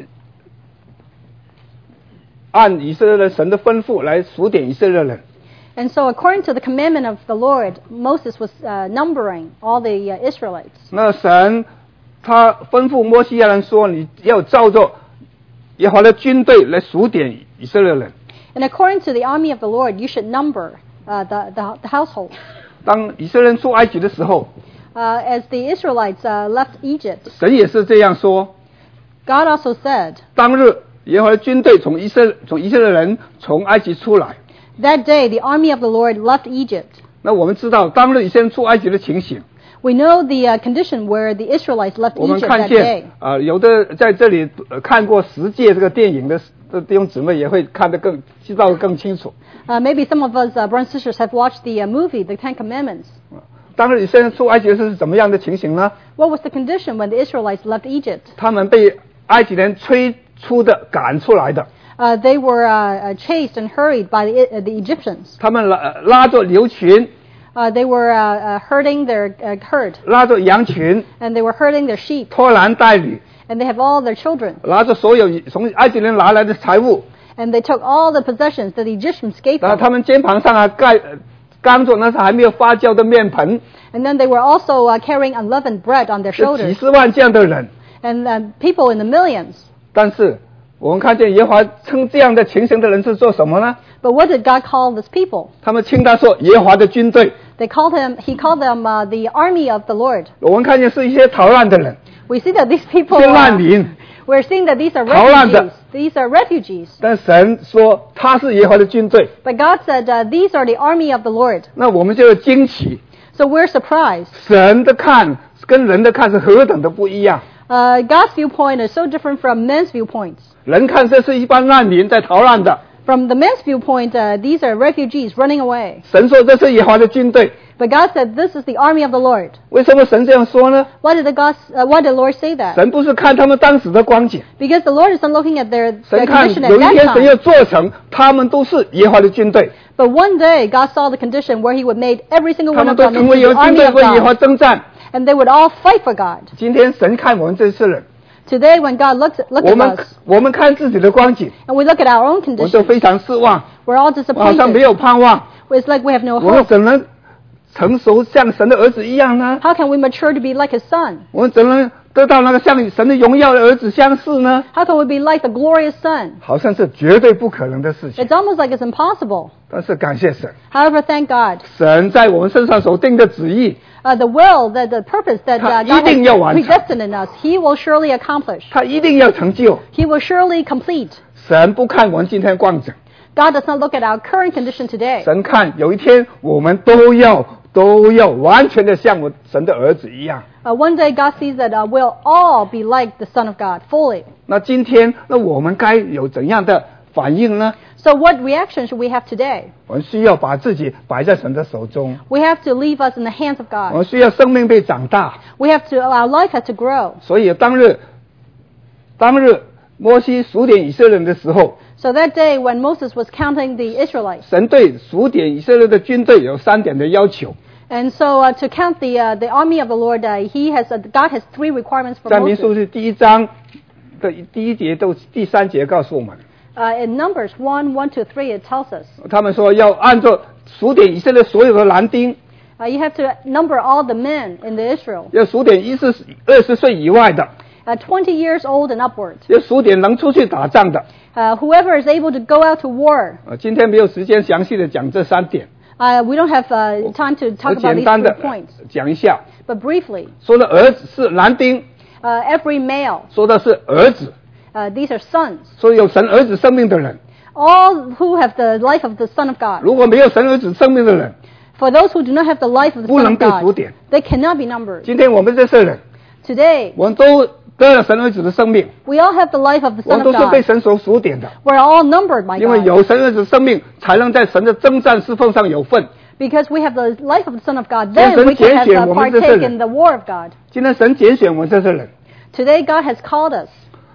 Speaker 1: 按以色列人神的吩咐来数点以色列人。
Speaker 2: And so according to the commandment of the Lord, Moses was uh, numbering all the uh, Israelites.
Speaker 1: 那神他吩咐摩西亚人说：“你要照着耶和华的军队来数点以色列人。”
Speaker 2: And according to the army of the Lord, you should number uh, the, the, the household.
Speaker 1: 当以色列人出埃及的时候，
Speaker 2: uh, as the Israelites uh, left Egypt,
Speaker 1: 神也是这样说。
Speaker 2: God also said,
Speaker 1: 当日耶和华的军队从以色从以色列人从埃及出来。
Speaker 2: That day, the army of the Lord left Egypt.
Speaker 1: 那我们知道当日以色列人出埃及的情形。
Speaker 2: We know the uh, condition where the Israelites left
Speaker 1: 我们
Speaker 2: Egypt
Speaker 1: 看
Speaker 2: that
Speaker 1: 见
Speaker 2: day.
Speaker 1: 啊、呃，有的在这里、呃、看过十诫这个电影的的弟兄姊妹也会看得更知道得更清楚。
Speaker 2: Uh, maybe some of us uh, brothers and sisters have watched the uh, movie, The Ten Commandments.
Speaker 1: 当日以色列人出埃及是怎么样的情形呢？
Speaker 2: What was the condition when the Israelites left Egypt?
Speaker 1: 他们被埃及人催出的赶出来的。
Speaker 2: Uh, they were uh, uh, chased and hurried by the, uh, the Egyptians.
Speaker 1: 他们拉拉着牛群，
Speaker 2: Uh, they were uh, uh, herding their uh, herd,
Speaker 1: 拉着羊群，
Speaker 2: and they were herding their sheep,
Speaker 1: 拖男带女，
Speaker 2: and they have all their children,
Speaker 1: 拿着所有从埃及人拿来的财物，
Speaker 2: and they took all the possessions that the Egyptians gave
Speaker 1: 然后
Speaker 2: them.
Speaker 1: 他们肩膀上还盖刚着那是还没有发酵的面盆，
Speaker 2: And then they were also uh, carrying unleavened bread on their
Speaker 1: 有几
Speaker 2: shoulders,
Speaker 1: 十万这样的人。
Speaker 2: and uh, people in the millions.
Speaker 1: 但是我们看见耶和华称这样的情形的人是做什么呢？
Speaker 2: But what did God call this people?
Speaker 1: 他们称他说耶和华的军队。
Speaker 2: They called him. He called them uh, the army of the Lord.
Speaker 1: 我们看见是一些逃难的人，
Speaker 2: We see that these
Speaker 1: 一
Speaker 2: people.
Speaker 1: 些
Speaker 2: Uh,
Speaker 1: 难民。
Speaker 2: we're seeing that these are
Speaker 1: 逃难的。
Speaker 2: refugees. These are refugees.
Speaker 1: 但神说他是耶和华的军队，
Speaker 2: But God said, uh, "These are the army of the Lord."
Speaker 1: 那我们就有惊奇。
Speaker 2: So we're surprised.
Speaker 1: 神的看跟人的看是何等的不一样。
Speaker 2: Uh, God's viewpoint is so different from men's viewpoints.
Speaker 1: 人看这是一帮难民在逃难的，
Speaker 2: From the men's viewpoint, uh, these are refugees running away.
Speaker 1: 神说这是耶和华的军队。
Speaker 2: But God said, "This is the army of the Lord."
Speaker 1: 为什么神这样说呢？
Speaker 2: Why did the God? Uh, why did the Lord say that?
Speaker 1: 神不是看他们当时的光景，
Speaker 2: Because the Lord is not looking at their,
Speaker 1: 神
Speaker 2: their
Speaker 1: 看
Speaker 2: condition
Speaker 1: 有
Speaker 2: at
Speaker 1: 一
Speaker 2: that
Speaker 1: 天神要
Speaker 2: time.
Speaker 1: 做成，他们都是耶和华的军队，
Speaker 2: But one day, God saw the condition where He would make every single
Speaker 1: 他
Speaker 2: one
Speaker 1: 们
Speaker 2: of
Speaker 1: 都
Speaker 2: them
Speaker 1: 成
Speaker 2: into
Speaker 1: 为有
Speaker 2: the
Speaker 1: 军
Speaker 2: army
Speaker 1: 队
Speaker 2: of
Speaker 1: 为耶和华
Speaker 2: God,
Speaker 1: 征战。
Speaker 2: and they would all fight for God.
Speaker 1: 今天神看我们这些人，
Speaker 2: Today, when God looks at, look
Speaker 1: 我
Speaker 2: at
Speaker 1: 们
Speaker 2: us
Speaker 1: 我们看自己的光景，
Speaker 2: and we look at our own
Speaker 1: 我们
Speaker 2: condition,
Speaker 1: 就非常失望，
Speaker 2: we're all
Speaker 1: 好像没
Speaker 2: disappointed.
Speaker 1: 有盼望。
Speaker 2: It's like we have no
Speaker 1: 我们
Speaker 2: hope.
Speaker 1: 怎能成熟像神的儿子一样呢？
Speaker 2: How can we mature to be like His Son?
Speaker 1: 我们怎能得到那个像神的荣耀的儿子相似呢？
Speaker 2: How can we be like the glorious Son?
Speaker 1: 好像是绝对不可能的事情。
Speaker 2: It's almost like it's impossible.
Speaker 1: 但是感谢神，
Speaker 2: However, thank God.
Speaker 1: 神在我们身上所定的旨意，
Speaker 2: Uh, the will, the, the purpose that uh,
Speaker 1: 他
Speaker 2: God
Speaker 1: 一定要完成。
Speaker 2: has predestined in us, He will surely accomplish.
Speaker 1: 他一定要成就。
Speaker 2: He will surely complete.
Speaker 1: 神不看我们今天光景，
Speaker 2: God does not look at our current condition today.
Speaker 1: 神看有一天我们都要都要完全的像我神的儿子一样。
Speaker 2: Uh, one day God sees that uh, we'll all be like the Son of God, fully.
Speaker 1: 那今天，那我们该有怎样的反应呢？
Speaker 2: So what reaction should we have today?
Speaker 1: 我们需要把自己摆在神的手中，
Speaker 2: We have to leave us in the hands of
Speaker 1: 我
Speaker 2: God.
Speaker 1: 们需要生命被长大。
Speaker 2: We have to, our life has to grow.
Speaker 1: 所以当日，当日摩西数点以色列人的时候，
Speaker 2: So that day when Moses was counting the Israelites,
Speaker 1: 神对数点以色列的军队有三点的要求。
Speaker 2: and so uh, to count the uh, the army of the Lord, uh, He has uh, God has three requirements for
Speaker 1: 在民数
Speaker 2: Moses.
Speaker 1: 是第一章的第一节到第三节告诉我们，
Speaker 2: Uh, in Numbers one, one to three, it tells us
Speaker 1: 他们说要按照数点以色列所有的男丁，
Speaker 2: uh, you have to number all the men in the Israel,
Speaker 1: 要数点一十二十岁以外的，
Speaker 2: uh, twenty years old and upward.
Speaker 1: 要数点能出去打仗的。
Speaker 2: Uh, whoever is able to go out to war.
Speaker 1: 呃，今天没有时间详细的讲这三点，
Speaker 2: Uh, we don't have uh, time to
Speaker 1: 我
Speaker 2: talk about
Speaker 1: 简
Speaker 2: these
Speaker 1: 单
Speaker 2: three
Speaker 1: 的
Speaker 2: points,
Speaker 1: 讲一下。
Speaker 2: but briefly,
Speaker 1: 说的儿子是男丁，
Speaker 2: uh, every male,
Speaker 1: 说的是儿子，
Speaker 2: uh, these are sons.
Speaker 1: 说有神儿子生命的人。
Speaker 2: All who have the life of the Son of God.
Speaker 1: 如果没有神儿子生命的人，
Speaker 2: For those who do not have the life of the
Speaker 1: 不
Speaker 2: Son
Speaker 1: 能
Speaker 2: of
Speaker 1: 被数
Speaker 2: God,
Speaker 1: 点。
Speaker 2: they cannot be numbered.
Speaker 1: 今天我们这些人，
Speaker 2: Today,
Speaker 1: 我们都得了神儿子的生命，
Speaker 2: we all have the life of the
Speaker 1: 我
Speaker 2: Son
Speaker 1: 们
Speaker 2: of
Speaker 1: 都是被
Speaker 2: God.
Speaker 1: 神所数点的。
Speaker 2: We're all numbered by
Speaker 1: 因为
Speaker 2: God.
Speaker 1: 有神儿子生命，才能在神的征战侍奉上有份。
Speaker 2: Because we have the life of the Son of God,
Speaker 1: 所以
Speaker 2: then
Speaker 1: 神
Speaker 2: we can have
Speaker 1: 拣选
Speaker 2: uh,
Speaker 1: 我们这些
Speaker 2: partake
Speaker 1: 人。
Speaker 2: in the war of God.
Speaker 1: 今天神拣选我们这些人，
Speaker 2: Today, God has called us.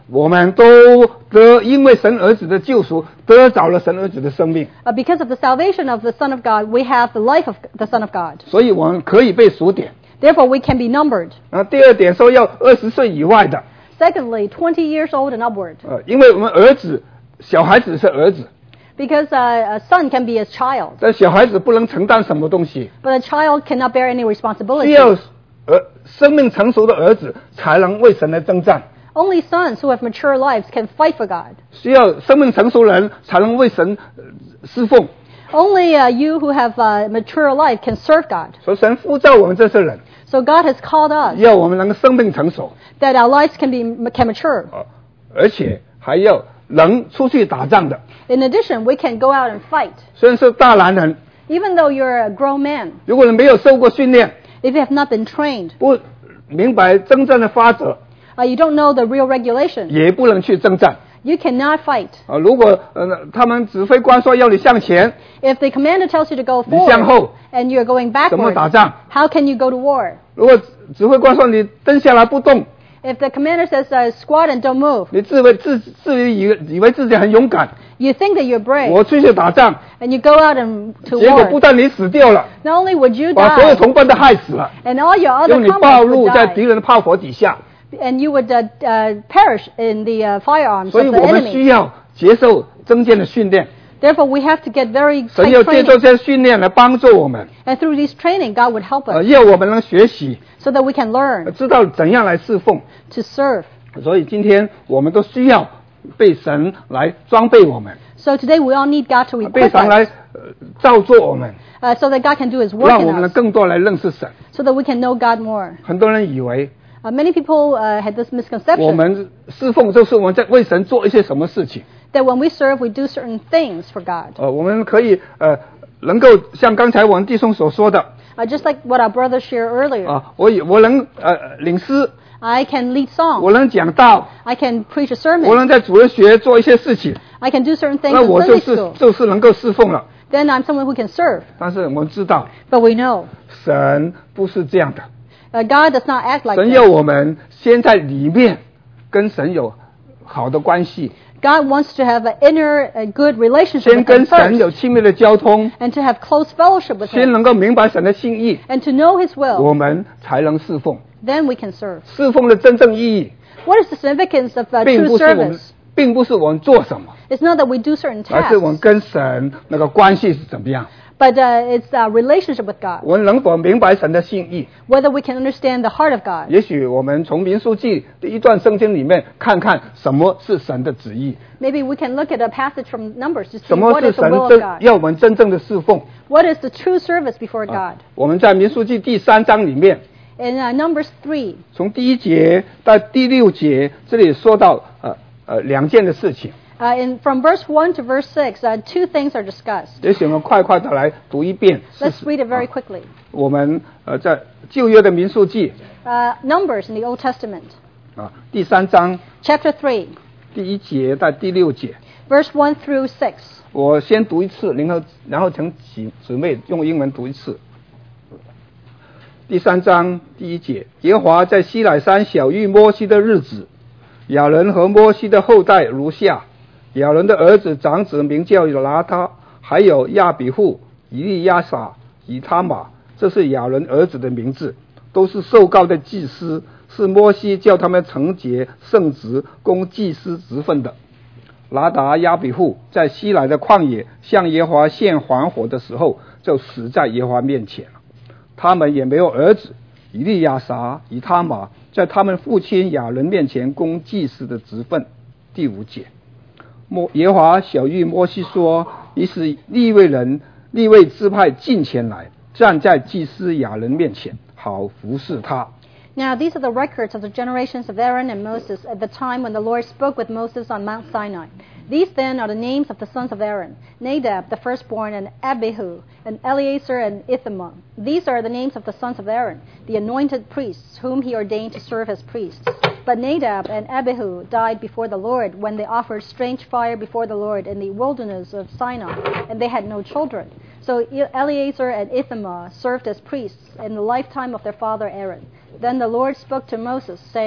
Speaker 1: 我们都得因为神儿子的救赎得着了神儿子的生命。
Speaker 2: Uh, because of the salvation of the Son of God, we have the life of the Son of God.
Speaker 1: 所以我们可以被数点。
Speaker 2: Therefore, we can be numbered.
Speaker 1: 啊，第二点说要二十岁以外的。
Speaker 2: Secondly, twenty years old and upward.
Speaker 1: 呃，因为我们儿子，小孩子是儿子。
Speaker 2: Because uh, a son can be a child.
Speaker 1: 但小孩子不能承担什么东西。
Speaker 2: But a child cannot bear any responsibility.
Speaker 1: 需要儿生命成熟的儿子才能为神来征战。
Speaker 2: Only sons who have mature lives can fight for God.
Speaker 1: 需要生命成熟人才能为神侍奉。
Speaker 2: Only uh, you who have uh, mature life can serve God.
Speaker 1: 所以神呼召我们这些人。
Speaker 2: So God has called us.
Speaker 1: 要我们能够生命成熟。
Speaker 2: That our lives can be can mature.
Speaker 1: 而且还要能出去打仗的。
Speaker 2: In addition, we can go out and fight.
Speaker 1: 虽然是大男人。
Speaker 2: Even though you're a grown man.
Speaker 1: 如果你没有受过训练。
Speaker 2: If you have not been trained.
Speaker 1: 不明白征战的法则。
Speaker 2: Uh, you don't know the real regulation.
Speaker 1: 也不能去征战。
Speaker 2: You cannot fight.
Speaker 1: 啊，如果呃他们指挥官说要你向前。
Speaker 2: If the commander tells you to go forward.
Speaker 1: 你向后。
Speaker 2: And you're going backward.
Speaker 1: 怎么打仗
Speaker 2: How can you go to war?
Speaker 1: 如果指挥官说你蹲下来不动。
Speaker 2: If the commander says uh, squat and don't move.
Speaker 1: 你自为自自以以为自己很勇敢。
Speaker 2: You think that you're brave.
Speaker 1: 我出去打仗。
Speaker 2: And you go out and to war.
Speaker 1: 结果不但你死掉了。
Speaker 2: Not only would you die.
Speaker 1: 把所有同伴都害死了。
Speaker 2: And all your other
Speaker 1: 因为你
Speaker 2: comrades
Speaker 1: 暴
Speaker 2: would
Speaker 1: 露在
Speaker 2: die.
Speaker 1: 敌人的炮火底下。
Speaker 2: And you would uh, uh, perish in the uh, firearms
Speaker 1: 所以
Speaker 2: of the
Speaker 1: 我们需
Speaker 2: enemy.
Speaker 1: 要接受征战的训练。
Speaker 2: Therefore, we have to get very
Speaker 1: 神
Speaker 2: tight
Speaker 1: 要借助
Speaker 2: training.
Speaker 1: 这些训练来帮助我们。
Speaker 2: And through this training, God would help
Speaker 1: 呃，
Speaker 2: us
Speaker 1: 要我们能学习。
Speaker 2: so that we can learn
Speaker 1: 知道怎样来侍奉。
Speaker 2: to serve.
Speaker 1: 所以今天我们都需要被神来装备我们。
Speaker 2: So today we all need God to
Speaker 1: 被
Speaker 2: equip
Speaker 1: 神来
Speaker 2: us
Speaker 1: 呃造作我们。
Speaker 2: uh, so that God can do His work
Speaker 1: 让
Speaker 2: in
Speaker 1: 我们能
Speaker 2: us.
Speaker 1: 更多来认识神。
Speaker 2: So that we can know God more.
Speaker 1: 很多人以为。
Speaker 2: Uh, many people uh, had this misconception.
Speaker 1: 我们侍奉就是我们在为神做一些什么事情。
Speaker 2: That when we serve, we do certain things for God.
Speaker 1: 呃，我们可以呃能够像刚才我们弟兄所说的。
Speaker 2: Uh, just like what our brother shared earlier.
Speaker 1: 啊，我我能呃领诗。
Speaker 2: I can lead songs.
Speaker 1: 我能讲道。
Speaker 2: I can preach a sermon.
Speaker 1: 我能在主日学做一些事情。
Speaker 2: I can do certain things
Speaker 1: 那
Speaker 2: in
Speaker 1: 我就
Speaker 2: Sunday
Speaker 1: 是
Speaker 2: school.
Speaker 1: 就是能够侍奉了。
Speaker 2: Then I'm someone who can serve.
Speaker 1: 但是我们知道。
Speaker 2: But we know.
Speaker 1: 神不是这样的。
Speaker 2: Uh, God does not act like
Speaker 1: 神
Speaker 2: this.
Speaker 1: 要我们先在里面跟神有好的关系。
Speaker 2: God wants to have an inner uh, good relationship
Speaker 1: 先
Speaker 2: with
Speaker 1: 跟
Speaker 2: Him
Speaker 1: 神
Speaker 2: first.
Speaker 1: 有亲密的交通。
Speaker 2: And to have close fellowship with
Speaker 1: 先
Speaker 2: Him.
Speaker 1: 能够明白神的心意。
Speaker 2: And to know His will.
Speaker 1: 我们才能侍奉。
Speaker 2: Then we can serve.
Speaker 1: 侍奉的真正意义。
Speaker 2: What is the significance of uh,
Speaker 1: 并
Speaker 2: true
Speaker 1: 不是我们
Speaker 2: service?
Speaker 1: 并不是我们做什么。
Speaker 2: It's not that we do certain
Speaker 1: 而是我们
Speaker 2: tasks.
Speaker 1: 跟神那个关系是怎么样。
Speaker 2: But uh, it's a relationship with God.
Speaker 1: 我们能否明白神的心意？
Speaker 2: Whether we can understand the heart of God.
Speaker 1: 也许我们从民数记的一段圣经里面看看什么是神的旨意。
Speaker 2: Maybe we can look at a passage from Numbers to see
Speaker 1: 什么
Speaker 2: what
Speaker 1: 是
Speaker 2: is the
Speaker 1: 神
Speaker 2: will of
Speaker 1: 真
Speaker 2: God.
Speaker 1: 要我们真正的侍奉？
Speaker 2: What is the true service before God?
Speaker 1: 啊，我们在民数记第三章里面，
Speaker 2: In uh, Numbers three,
Speaker 1: 从第一节到第六节，这里说到呃呃两件的事情。
Speaker 2: uh, in, from verse one to verse six, uh, two things are discussed.
Speaker 1: 也许我们快快的来读一遍。
Speaker 2: Let's read it very
Speaker 1: 啊
Speaker 2: quickly.
Speaker 1: 我们呃在旧约的民数记
Speaker 2: Uh, Numbers in the Old Testament,
Speaker 1: 啊第三章
Speaker 2: chapter three,
Speaker 1: 第一节到第六节。
Speaker 2: verse one through six.
Speaker 1: 我先读一次，然后然后请姊姊妹用英文读一次。第三章第一节，耶和华在西乃山晓谕摩西的日子，亚伦和摩西的后代如下：亚伦的儿子长子名叫拿他，还有亚比户、以利亚撒、以他玛，这是亚伦儿子的名字，都是受膏的祭司，是摩西叫他们承接圣职，供祭司职分的。拿达、亚比户在西乃的旷野向耶和华献还火的时候，就死在耶和华面前了。他们也没有儿子。以利亚撒、以他玛在他们父亲亚伦面前供祭司的职分。第五节，摩耶和华晓谕摩西说：“你使利未人、利未支派近前来，站在祭司亚伦面前，好服侍他。”
Speaker 2: Now these are the records of the generations of Aaron and Moses at the time when the Lord spoke with Moses on Mount Sinai. These then are the names of the sons of Aaron: Nadab the firstborn, and Abihu, and Eleazar, and Ithamar. These are the names of the sons of Aaron, the anointed priests, whom he ordained to serve as priests. But Nadab and Abihu died before the Lord when they offered strange fire before the Lord in the wilderness of Sinai, and they had no children. So Eleazar and Ithamar served as priests in the lifetime of their father Aaron. Then the Lord spoke to Moses, saying,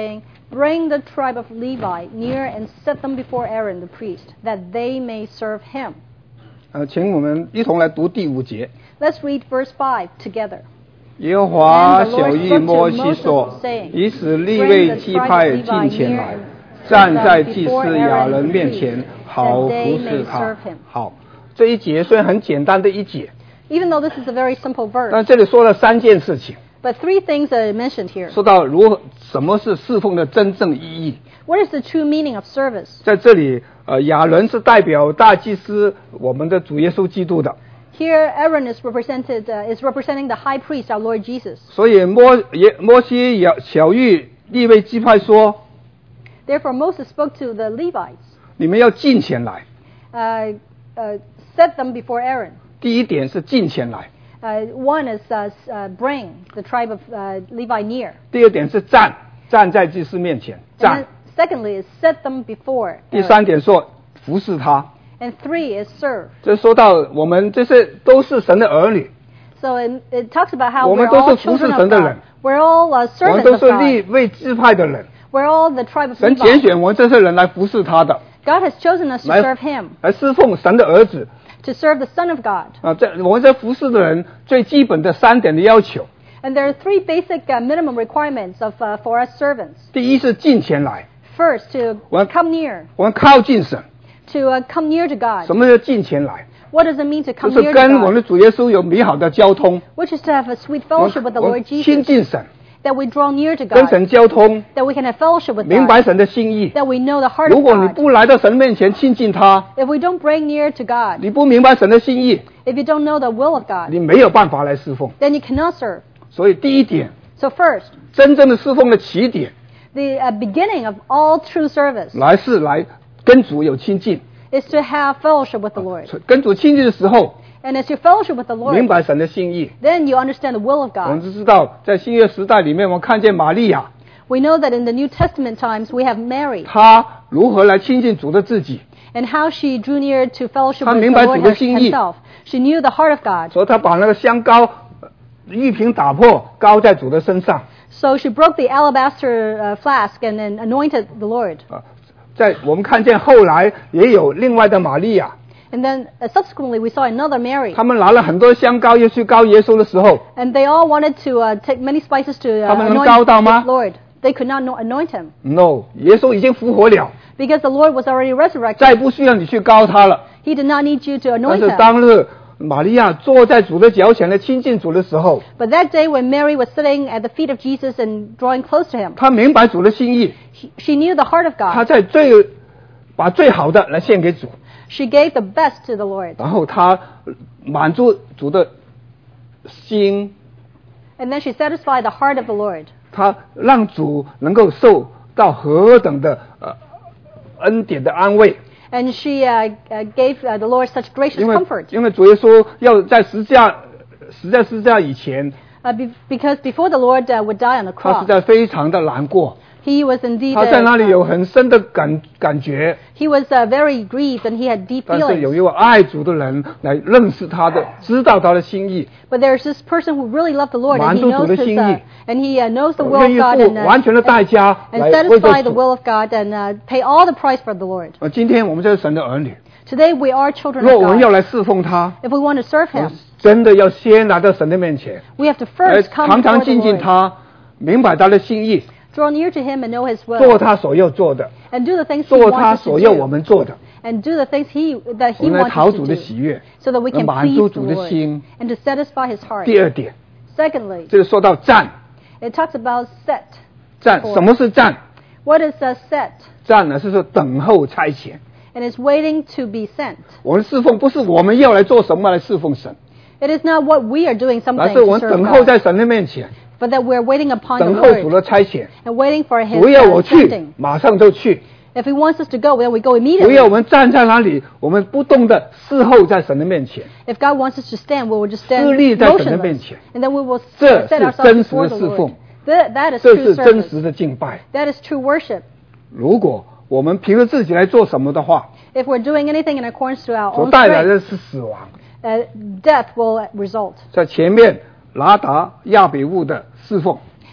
Speaker 2: Bring the tribe of Levi near and set them before Aaron the priest, that they may serve him.
Speaker 1: 呃，请我们一同来读第五节。
Speaker 2: Let's read verse five together.
Speaker 1: 耶和华晓谕摩西说：“以使利未支派近前来，站在祭司亚伦面前，好服侍他。”好，这一节虽然很简单的一节，
Speaker 2: Even though this is a very simple verse,
Speaker 1: 但这里说了三件事情。
Speaker 2: but three things are mentioned here.
Speaker 1: 说到如何什么是侍奉的真正意义。
Speaker 2: What is the true meaning of service?
Speaker 1: 在这里，呃，亚伦是代表大祭司，我们的主耶稣基督的。
Speaker 2: Here, Aaron is represented uh, is representing the high priest, our Lord Jesus.
Speaker 1: 所以摩耶摩西也晓谕利未支派说，
Speaker 2: Therefore, Moses spoke to the Levites,
Speaker 1: 你们要近前来。
Speaker 2: uh, uh, set them before Aaron.
Speaker 1: 第一点是近前来，
Speaker 2: Uh, one is uh, uh, bring the tribe of uh, Levi near.
Speaker 1: 第二点是站，站在祭司面前
Speaker 2: And
Speaker 1: 站
Speaker 2: then,。secondly is set them before
Speaker 1: 第
Speaker 2: Aaron.
Speaker 1: 三点说服侍他。
Speaker 2: And three is serve.
Speaker 1: 这说到我们这些都是神的儿女，
Speaker 2: So it, it talks about how
Speaker 1: 我们
Speaker 2: we're
Speaker 1: 都
Speaker 2: all
Speaker 1: 是服侍
Speaker 2: children
Speaker 1: 神
Speaker 2: of
Speaker 1: 的
Speaker 2: God.
Speaker 1: 人，
Speaker 2: We're all uh,
Speaker 1: 我们
Speaker 2: servants
Speaker 1: 都
Speaker 2: of
Speaker 1: 是立
Speaker 2: God.
Speaker 1: 位支派的人，
Speaker 2: We're all the tribe of
Speaker 1: 神拣
Speaker 2: Levi.
Speaker 1: 选我们这些人来服侍他的，
Speaker 2: God has chosen us to
Speaker 1: 来
Speaker 2: serve Him,
Speaker 1: 来侍奉神的儿子。
Speaker 2: to serve the Son of God.
Speaker 1: 啊，这我们这服侍的人最基本的三点的要求，
Speaker 2: And there are three basic uh, minimum requirements of uh, for us servants.
Speaker 1: 第一是近前来，
Speaker 2: First, to
Speaker 1: Well-
Speaker 2: come near,
Speaker 1: 我们靠近神。
Speaker 2: to uh, come near to God.
Speaker 1: 什么叫近前来？
Speaker 2: What does it mean to
Speaker 1: 就
Speaker 2: come
Speaker 1: 是
Speaker 2: near
Speaker 1: 跟
Speaker 2: to
Speaker 1: 我们的
Speaker 2: God?
Speaker 1: 主耶稣有美好的交通，
Speaker 2: Which is to have a sweet
Speaker 1: 我
Speaker 2: fellowship with the
Speaker 1: 我
Speaker 2: Lord
Speaker 1: 亲
Speaker 2: Jesus.
Speaker 1: 近神，
Speaker 2: That we draw near to
Speaker 1: 跟
Speaker 2: God.
Speaker 1: 神交通，
Speaker 2: That we can have fellowship with
Speaker 1: 明白
Speaker 2: God.
Speaker 1: 神的心意。
Speaker 2: That we know the heart
Speaker 1: 如
Speaker 2: of
Speaker 1: 果你
Speaker 2: God.
Speaker 1: 不来到神面前亲近他，
Speaker 2: If we don't bring near to God,
Speaker 1: 你不明白神的心意，
Speaker 2: if you don't know the will of God,
Speaker 1: 你没有办法来侍奉。
Speaker 2: then you cannot serve.
Speaker 1: 所以第一点，
Speaker 2: So first,
Speaker 1: 真正的侍奉的起点，
Speaker 2: the uh, beginning of all true service
Speaker 1: 来是来跟主有亲近。
Speaker 2: is to have fellowship with the Lord.
Speaker 1: 跟主亲近的时候，
Speaker 2: And as you fellowship with the
Speaker 1: 明
Speaker 2: Lord,
Speaker 1: 白神的心意。
Speaker 2: then you understand the will of
Speaker 1: 我们
Speaker 2: God.
Speaker 1: 只知道，在新约时代里面，我们看见玛利亚，
Speaker 2: We know that in the New Testament times we have Mary
Speaker 1: 她如何来亲近主的自己。
Speaker 2: and how she drew near to fellowship
Speaker 1: 她
Speaker 2: with
Speaker 1: 明
Speaker 2: the
Speaker 1: 白
Speaker 2: Lord
Speaker 1: 主的心意。
Speaker 2: herself. She knew the heart of God.
Speaker 1: 所以她把那个香膏呃玉瓶打破，膏在主的身上。
Speaker 2: So she broke the alabaster uh, flask and then anointed the Lord.
Speaker 1: 啊，在我们看见后来也有另外的玛利亚，
Speaker 2: And then uh, subsequently we saw another Mary.
Speaker 1: 他们拿了很多香膏要去膏耶稣的时候，
Speaker 2: And they all wanted to uh, take many spices to uh,
Speaker 1: 他们能
Speaker 2: anoint
Speaker 1: 膏到吗？
Speaker 2: the Lord. They could not no- anoint him
Speaker 1: no， 耶稣已经复活了，
Speaker 2: because the Lord was already resurrected.
Speaker 1: 再不需要你去膏他了。
Speaker 2: He did not need you to
Speaker 1: 但
Speaker 2: anoint
Speaker 1: 是
Speaker 2: him.
Speaker 1: 当日玛利亚坐在主的脚前来亲近主的时候，
Speaker 2: But that day when Mary was sitting at the feet of Jesus and drawing close to him,
Speaker 1: 她明白主的心意，
Speaker 2: she, she knew the heart of
Speaker 1: 她
Speaker 2: God.
Speaker 1: 在最把最好的来献给主，
Speaker 2: She gave the best to the Lord.
Speaker 1: 然后她满足主的心，
Speaker 2: And then she satisfied the heart of the Lord.
Speaker 1: 她让主能够受到何等的呃恩典的安慰。
Speaker 2: And she uh, uh, gave uh, the Lord such gracious
Speaker 1: 因为
Speaker 2: comfort.
Speaker 1: 因为主耶稣要在十字架死在十字架以前，
Speaker 2: Uh, be, because before the Lord uh, would die on the
Speaker 1: 他实
Speaker 2: cross,
Speaker 1: 在非常的难过，
Speaker 2: he was indeed
Speaker 1: 他在那里
Speaker 2: uh,
Speaker 1: 有很深的感感觉。
Speaker 2: he was uh, very grieved and he had deep
Speaker 1: 但是有
Speaker 2: feelings.
Speaker 1: 一位爱主的人来认识他的，知道他的心意，
Speaker 2: But there's this person who really loved the Lord and he
Speaker 1: 满足主
Speaker 2: knows
Speaker 1: 的
Speaker 2: his
Speaker 1: 心意。
Speaker 2: uh, and he uh, knows the will
Speaker 1: 愿
Speaker 2: of
Speaker 1: 意
Speaker 2: God
Speaker 1: 付
Speaker 2: and, uh,
Speaker 1: 完全的代价
Speaker 2: and
Speaker 1: 来为
Speaker 2: satisfy
Speaker 1: 着
Speaker 2: the
Speaker 1: 主。
Speaker 2: will of God and uh, pay all the price for the Lord.
Speaker 1: 呃，今天我们就是神的儿女，
Speaker 2: Today we are children
Speaker 1: 若
Speaker 2: of
Speaker 1: 我们要
Speaker 2: God.
Speaker 1: 来侍奉他，
Speaker 2: If we want to serve
Speaker 1: 我
Speaker 2: him,
Speaker 1: 们真的要先来到神的面前，
Speaker 2: we have to
Speaker 1: 来
Speaker 2: first come
Speaker 1: 常常
Speaker 2: before the
Speaker 1: 亲近
Speaker 2: Lord,
Speaker 1: 他，明白他的心意，
Speaker 2: draw near to him and know his
Speaker 1: 做
Speaker 2: will,
Speaker 1: 他所要做的，
Speaker 2: and do the things he
Speaker 1: 做他
Speaker 2: wants us
Speaker 1: 所
Speaker 2: to
Speaker 1: 要我
Speaker 2: do,
Speaker 1: 们做的，
Speaker 2: and do the things he that
Speaker 1: 我
Speaker 2: he
Speaker 1: 们来
Speaker 2: wants
Speaker 1: 讨
Speaker 2: us
Speaker 1: 主
Speaker 2: to
Speaker 1: 的
Speaker 2: do,
Speaker 1: 喜悦。
Speaker 2: so that we
Speaker 1: 来
Speaker 2: can
Speaker 1: 满
Speaker 2: please
Speaker 1: 足
Speaker 2: the
Speaker 1: 主的
Speaker 2: Lord
Speaker 1: 心。
Speaker 2: and to satisfy his heart.
Speaker 1: 第二点，
Speaker 2: Secondly,
Speaker 1: 这是说到站
Speaker 2: it talks about set.
Speaker 1: 站，什么是站？
Speaker 2: What is a set?
Speaker 1: 站呢是说等候差遣。
Speaker 2: And it's waiting to be sent.
Speaker 1: 我们侍奉不是我们要来做什么来侍奉神，
Speaker 2: It is not what we are doing
Speaker 1: 而
Speaker 2: something
Speaker 1: 是我
Speaker 2: to
Speaker 1: 们
Speaker 2: serve
Speaker 1: 等候
Speaker 2: God,
Speaker 1: 在神的面前，
Speaker 2: but that we're waiting upon the
Speaker 1: 等候主
Speaker 2: Lord
Speaker 1: 的差遣。
Speaker 2: and waiting for his
Speaker 1: 不要
Speaker 2: uh,
Speaker 1: 我去
Speaker 2: sending.
Speaker 1: 马上就去，
Speaker 2: If he wants us to go, then we go
Speaker 1: 不
Speaker 2: immediately.
Speaker 1: 要我们站在那里，我们不动的侍候在神的面前。
Speaker 2: If God wants us to stand, we will just stand
Speaker 1: 侍立在神的面
Speaker 2: motionless.
Speaker 1: 前。
Speaker 2: And then we will
Speaker 1: 这
Speaker 2: set
Speaker 1: 是
Speaker 2: ourselves
Speaker 1: 真实
Speaker 2: before
Speaker 1: 的
Speaker 2: the
Speaker 1: 侍
Speaker 2: Lord.
Speaker 1: 奉，
Speaker 2: That, that is
Speaker 1: 这
Speaker 2: true
Speaker 1: 是真
Speaker 2: service.
Speaker 1: 实的敬拜。
Speaker 2: That is true worship.
Speaker 1: 如果我们凭着自己来做什么的话，
Speaker 2: If we're doing anything in accordance to our
Speaker 1: 所
Speaker 2: own
Speaker 1: 带来
Speaker 2: strength,
Speaker 1: 的是死亡。
Speaker 2: uh, death will result.
Speaker 1: 在前面拿达亚比乌的侍奉，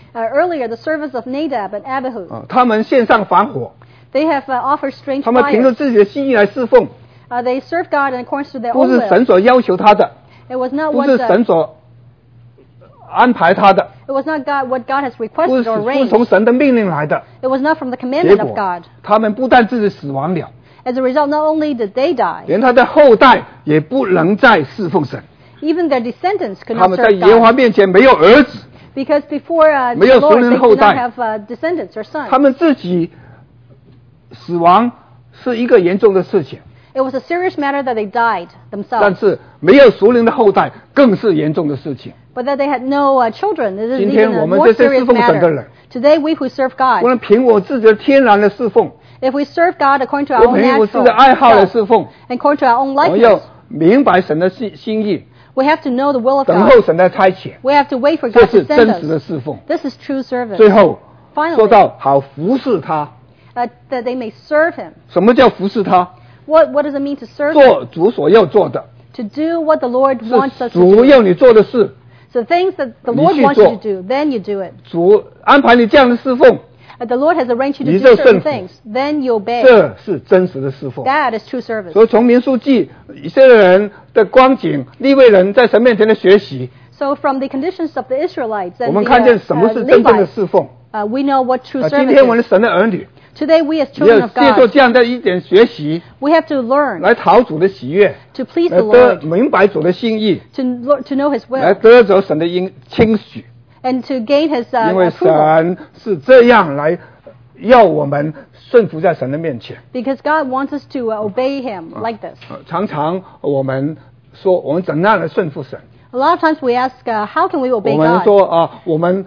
Speaker 2: Uh, earlier, the servants of Nadab and Abihu.
Speaker 1: 啊，他们献上反火。
Speaker 2: They have uh, offered strange
Speaker 1: 他们凭着
Speaker 2: fires.
Speaker 1: 自己的心意来侍奉。
Speaker 2: Uh, they serve God in accordance to their
Speaker 1: 不
Speaker 2: own
Speaker 1: 是
Speaker 2: will.
Speaker 1: 神所要求他的，
Speaker 2: It was not
Speaker 1: 不
Speaker 2: what
Speaker 1: 是
Speaker 2: the,
Speaker 1: 神所安排他的，
Speaker 2: it was not God what God has
Speaker 1: 不
Speaker 2: requested
Speaker 1: 是
Speaker 2: or
Speaker 1: 不是
Speaker 2: arranged.
Speaker 1: 从神的命令来的。
Speaker 2: It was not from the
Speaker 1: 结
Speaker 2: commandment of
Speaker 1: 果
Speaker 2: God.
Speaker 1: 他们不但自己死亡了，
Speaker 2: As a result, not only did they die,
Speaker 1: 连他的后代也不能再侍奉神。
Speaker 2: even their descendants could
Speaker 1: 他
Speaker 2: not
Speaker 1: 们在
Speaker 2: serve
Speaker 1: 耶和华
Speaker 2: God.
Speaker 1: 面前没有儿子，
Speaker 2: Because before uh,
Speaker 1: 没
Speaker 2: the
Speaker 1: 有
Speaker 2: Lord,
Speaker 1: 属灵
Speaker 2: they
Speaker 1: 的后
Speaker 2: did not
Speaker 1: 代。
Speaker 2: have uh, descendants or sons.
Speaker 1: 他们自己死亡是一个严重的事情，
Speaker 2: It was a serious matter that they died
Speaker 1: 但
Speaker 2: themselves.
Speaker 1: 是没有属灵的后代更是严重的事情。
Speaker 2: But that they had no uh, children. This is
Speaker 1: 今
Speaker 2: even
Speaker 1: 天
Speaker 2: a
Speaker 1: 我们
Speaker 2: more
Speaker 1: 这些
Speaker 2: serious
Speaker 1: 侍奉神的
Speaker 2: matter.
Speaker 1: 人，
Speaker 2: Today, we who serve
Speaker 1: 不
Speaker 2: God,
Speaker 1: 能凭我自己的天然的侍奉，
Speaker 2: if we serve God according to
Speaker 1: 我
Speaker 2: our own
Speaker 1: 凭我自己
Speaker 2: natural
Speaker 1: 的爱好来
Speaker 2: self,
Speaker 1: 侍奉，
Speaker 2: according to our own
Speaker 1: 我要
Speaker 2: likeness,
Speaker 1: 明白神的心心意，
Speaker 2: we have to know the will of
Speaker 1: 等
Speaker 2: God.
Speaker 1: 候神的差遣，
Speaker 2: We have to wait for
Speaker 1: 这
Speaker 2: God to
Speaker 1: 是
Speaker 2: send
Speaker 1: 真实的
Speaker 2: us.
Speaker 1: 侍奉。
Speaker 2: This is true service.
Speaker 1: 最后
Speaker 2: Finally,
Speaker 1: 说到好服侍他，
Speaker 2: uh, that they may serve Him.
Speaker 1: 什么叫服侍他？
Speaker 2: What, what does it mean to serve Him?
Speaker 1: 做主所要做的，
Speaker 2: To do what the Lord wants
Speaker 1: 是
Speaker 2: us to
Speaker 1: 主
Speaker 2: do.
Speaker 1: 要你做的事，
Speaker 2: So things that the
Speaker 1: 你
Speaker 2: Lord
Speaker 1: 去
Speaker 2: wants
Speaker 1: 做。
Speaker 2: you to do, then you do it.
Speaker 1: 主安排你这样的侍奉，
Speaker 2: Uh, the Lord has arranged you to
Speaker 1: 你
Speaker 2: do
Speaker 1: 就
Speaker 2: certain
Speaker 1: 顺服。
Speaker 2: things. Then you obey.
Speaker 1: 这是真实的侍奉。
Speaker 2: That is true service.
Speaker 1: 所以从民数记以色列人的光景，利未人在神面前的学习，
Speaker 2: So from the conditions of the Israelites
Speaker 1: 我
Speaker 2: and
Speaker 1: 们
Speaker 2: the
Speaker 1: 看见
Speaker 2: uh,
Speaker 1: 什么
Speaker 2: uh,
Speaker 1: 是真正的
Speaker 2: Levites,
Speaker 1: 侍奉。
Speaker 2: uh, we know what true
Speaker 1: 啊，今
Speaker 2: service
Speaker 1: 天我们
Speaker 2: is.
Speaker 1: 神的儿女，
Speaker 2: Today we as
Speaker 1: 你要
Speaker 2: children of
Speaker 1: 借助
Speaker 2: God,
Speaker 1: 这样的一点学习，
Speaker 2: we have to learn
Speaker 1: 来讨主的喜悦，
Speaker 2: to please
Speaker 1: 来
Speaker 2: the
Speaker 1: 得
Speaker 2: Lord,
Speaker 1: 明白主的心意，
Speaker 2: to, lo- to know His
Speaker 1: 来
Speaker 2: will,
Speaker 1: 得着神的应清许。
Speaker 2: and to gain His uh,
Speaker 1: 因为
Speaker 2: approval.
Speaker 1: 神是这样来要我们顺服在神的面前。
Speaker 2: Because God wants us to uh, obey Him like this.
Speaker 1: 呃常常我们说我们怎样来顺服神？
Speaker 2: A lot of times we ask, uh, how can we
Speaker 1: 我
Speaker 2: obey
Speaker 1: 们
Speaker 2: God?
Speaker 1: 说啊，我们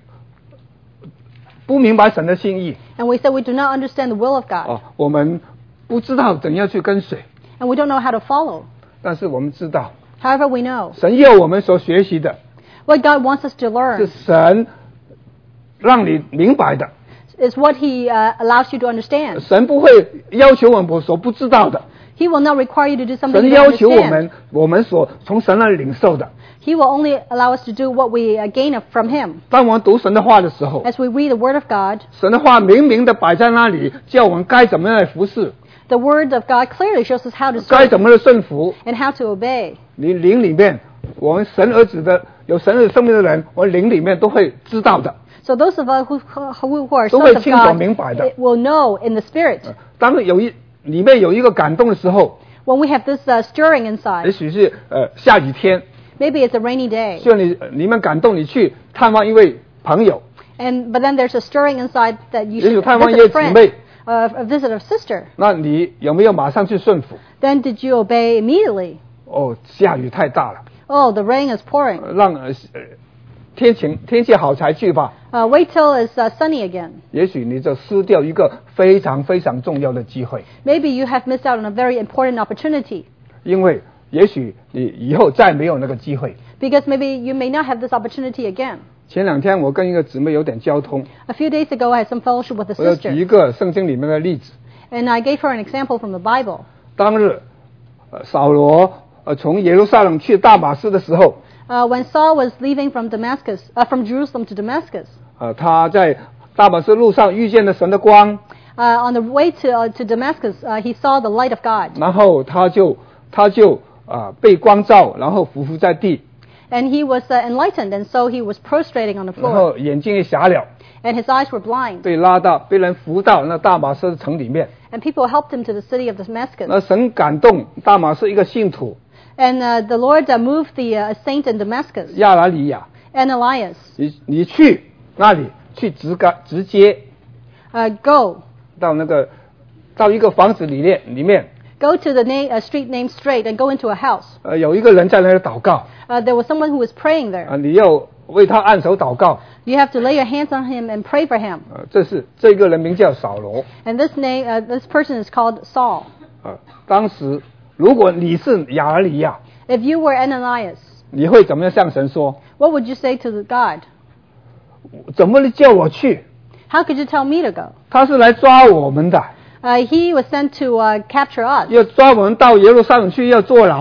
Speaker 1: 不明白神的心意
Speaker 2: And we say we do not understand the will of God.
Speaker 1: 啊，我们不知道怎样去跟随，
Speaker 2: And we don't know how to follow.
Speaker 1: 但是我们知道
Speaker 2: However, we know
Speaker 1: 神要我们所学习的
Speaker 2: what God wants us to
Speaker 1: 是
Speaker 2: learn
Speaker 1: 神让你明白的，
Speaker 2: is what He uh, allows you to understand.
Speaker 1: 神不会要求我们所不知道的，
Speaker 2: He will not require you to do something
Speaker 1: 神
Speaker 2: you
Speaker 1: 要
Speaker 2: don't
Speaker 1: 求我
Speaker 2: understand.
Speaker 1: 们我们所从神那里领受的。
Speaker 2: He will only allow us to do what we uh, gain of- from Him.
Speaker 1: 当我们读神的话的时候，
Speaker 2: As we read the Word of God,
Speaker 1: 神的话明明的摆在那里，叫我们该怎么样来服侍，
Speaker 2: the Word of God clearly shows us how to
Speaker 1: 该
Speaker 2: serve
Speaker 1: 怎么的顺服。
Speaker 2: and how to obey.
Speaker 1: 你灵里面，我们神儿子的有神儿子生命的人，我灵里面都会知道的。
Speaker 2: So those of us who, who, who are
Speaker 1: 都会
Speaker 2: sons of
Speaker 1: 清楚
Speaker 2: God
Speaker 1: 明白的。
Speaker 2: it will know in the Spirit.
Speaker 1: 当有一里面有一个感动的时候，
Speaker 2: When we have this uh, stirring
Speaker 1: 也
Speaker 2: inside,
Speaker 1: 许是呃下雨天，
Speaker 2: maybe it's a rainy day,
Speaker 1: 需要你里面感动你去探望一位朋友，
Speaker 2: and but then there's a stirring inside that you
Speaker 1: 也许
Speaker 2: should
Speaker 1: 探望一
Speaker 2: visit
Speaker 1: 位
Speaker 2: a
Speaker 1: 姊
Speaker 2: friend,
Speaker 1: 妹，
Speaker 2: uh, a visit a sister.
Speaker 1: 那你有没有马上去顺服？
Speaker 2: Then did you obey immediately?
Speaker 1: 哦，下雨太大了，
Speaker 2: Oh, the rain is pouring.
Speaker 1: 让呃呃天晴天气好才去吧。
Speaker 2: Uh, wait till it's uh, sunny again.
Speaker 1: 也许你就失掉一个非常非常重要的机会，
Speaker 2: Maybe you have missed out on a very important opportunity
Speaker 1: 因为也许你以后再没有那个机会。
Speaker 2: because maybe you may not have this opportunity again.
Speaker 1: 前两天我跟一个姊妹有点交通，
Speaker 2: A few days ago, I had some fellowship with a
Speaker 1: 我要举一
Speaker 2: sister,
Speaker 1: 个圣经里面的例子。
Speaker 2: and I gave her an example from the Bible.
Speaker 1: 当日，呃，扫罗呃从耶路撒冷去大马士的时候，
Speaker 2: Uh, when Saul was leaving from Damascus, uh, from Jerusalem to Damascus,
Speaker 1: 呃，他在大马士路上遇见了神的光，
Speaker 2: uh, on the way to uh, to Damascus, uh, he saw the light of God,
Speaker 1: 然后他就他就啊、呃被光照，然后匍匐在地，
Speaker 2: and he was uh, enlightened, and so he was prostrating on the
Speaker 1: 然
Speaker 2: floor,
Speaker 1: 后眼睛也瞎了，
Speaker 2: and his eyes were blind,
Speaker 1: 被拉到被人扶到那大马士城里面。
Speaker 2: and people helped him to the city of Damascus.
Speaker 1: 那神感动大马士一个信徒
Speaker 2: And uh, the Lord uh, moved the uh, saint in Damascus,
Speaker 1: 亚拿里亚，
Speaker 2: Ananias,
Speaker 1: 你你去那里去直赶直接
Speaker 2: uh, go,
Speaker 1: 到那个到一个房子里面里面，
Speaker 2: go to the na- uh, street named Straight and go into a house.
Speaker 1: 呃，有一个人在那里祷告
Speaker 2: Uh, there was someone who was praying there.
Speaker 1: 啊、你要为他按手祷告。
Speaker 2: You have to lay your hands on him and pray for him.
Speaker 1: 呃，这是这个人名叫扫罗。
Speaker 2: And this name, uh, this person is called Saul.
Speaker 1: 啊、当时如果你是亚拿里亚，
Speaker 2: If you were Ananias,
Speaker 1: 你会怎么样向神说？
Speaker 2: what would you say to the God?
Speaker 1: 怎么你叫我去？
Speaker 2: How could you tell me to go?
Speaker 1: 他是来抓我们的，
Speaker 2: Uh, he was sent to uh, capture us.
Speaker 1: 要抓我们到耶路撒冷去，要坐牢的。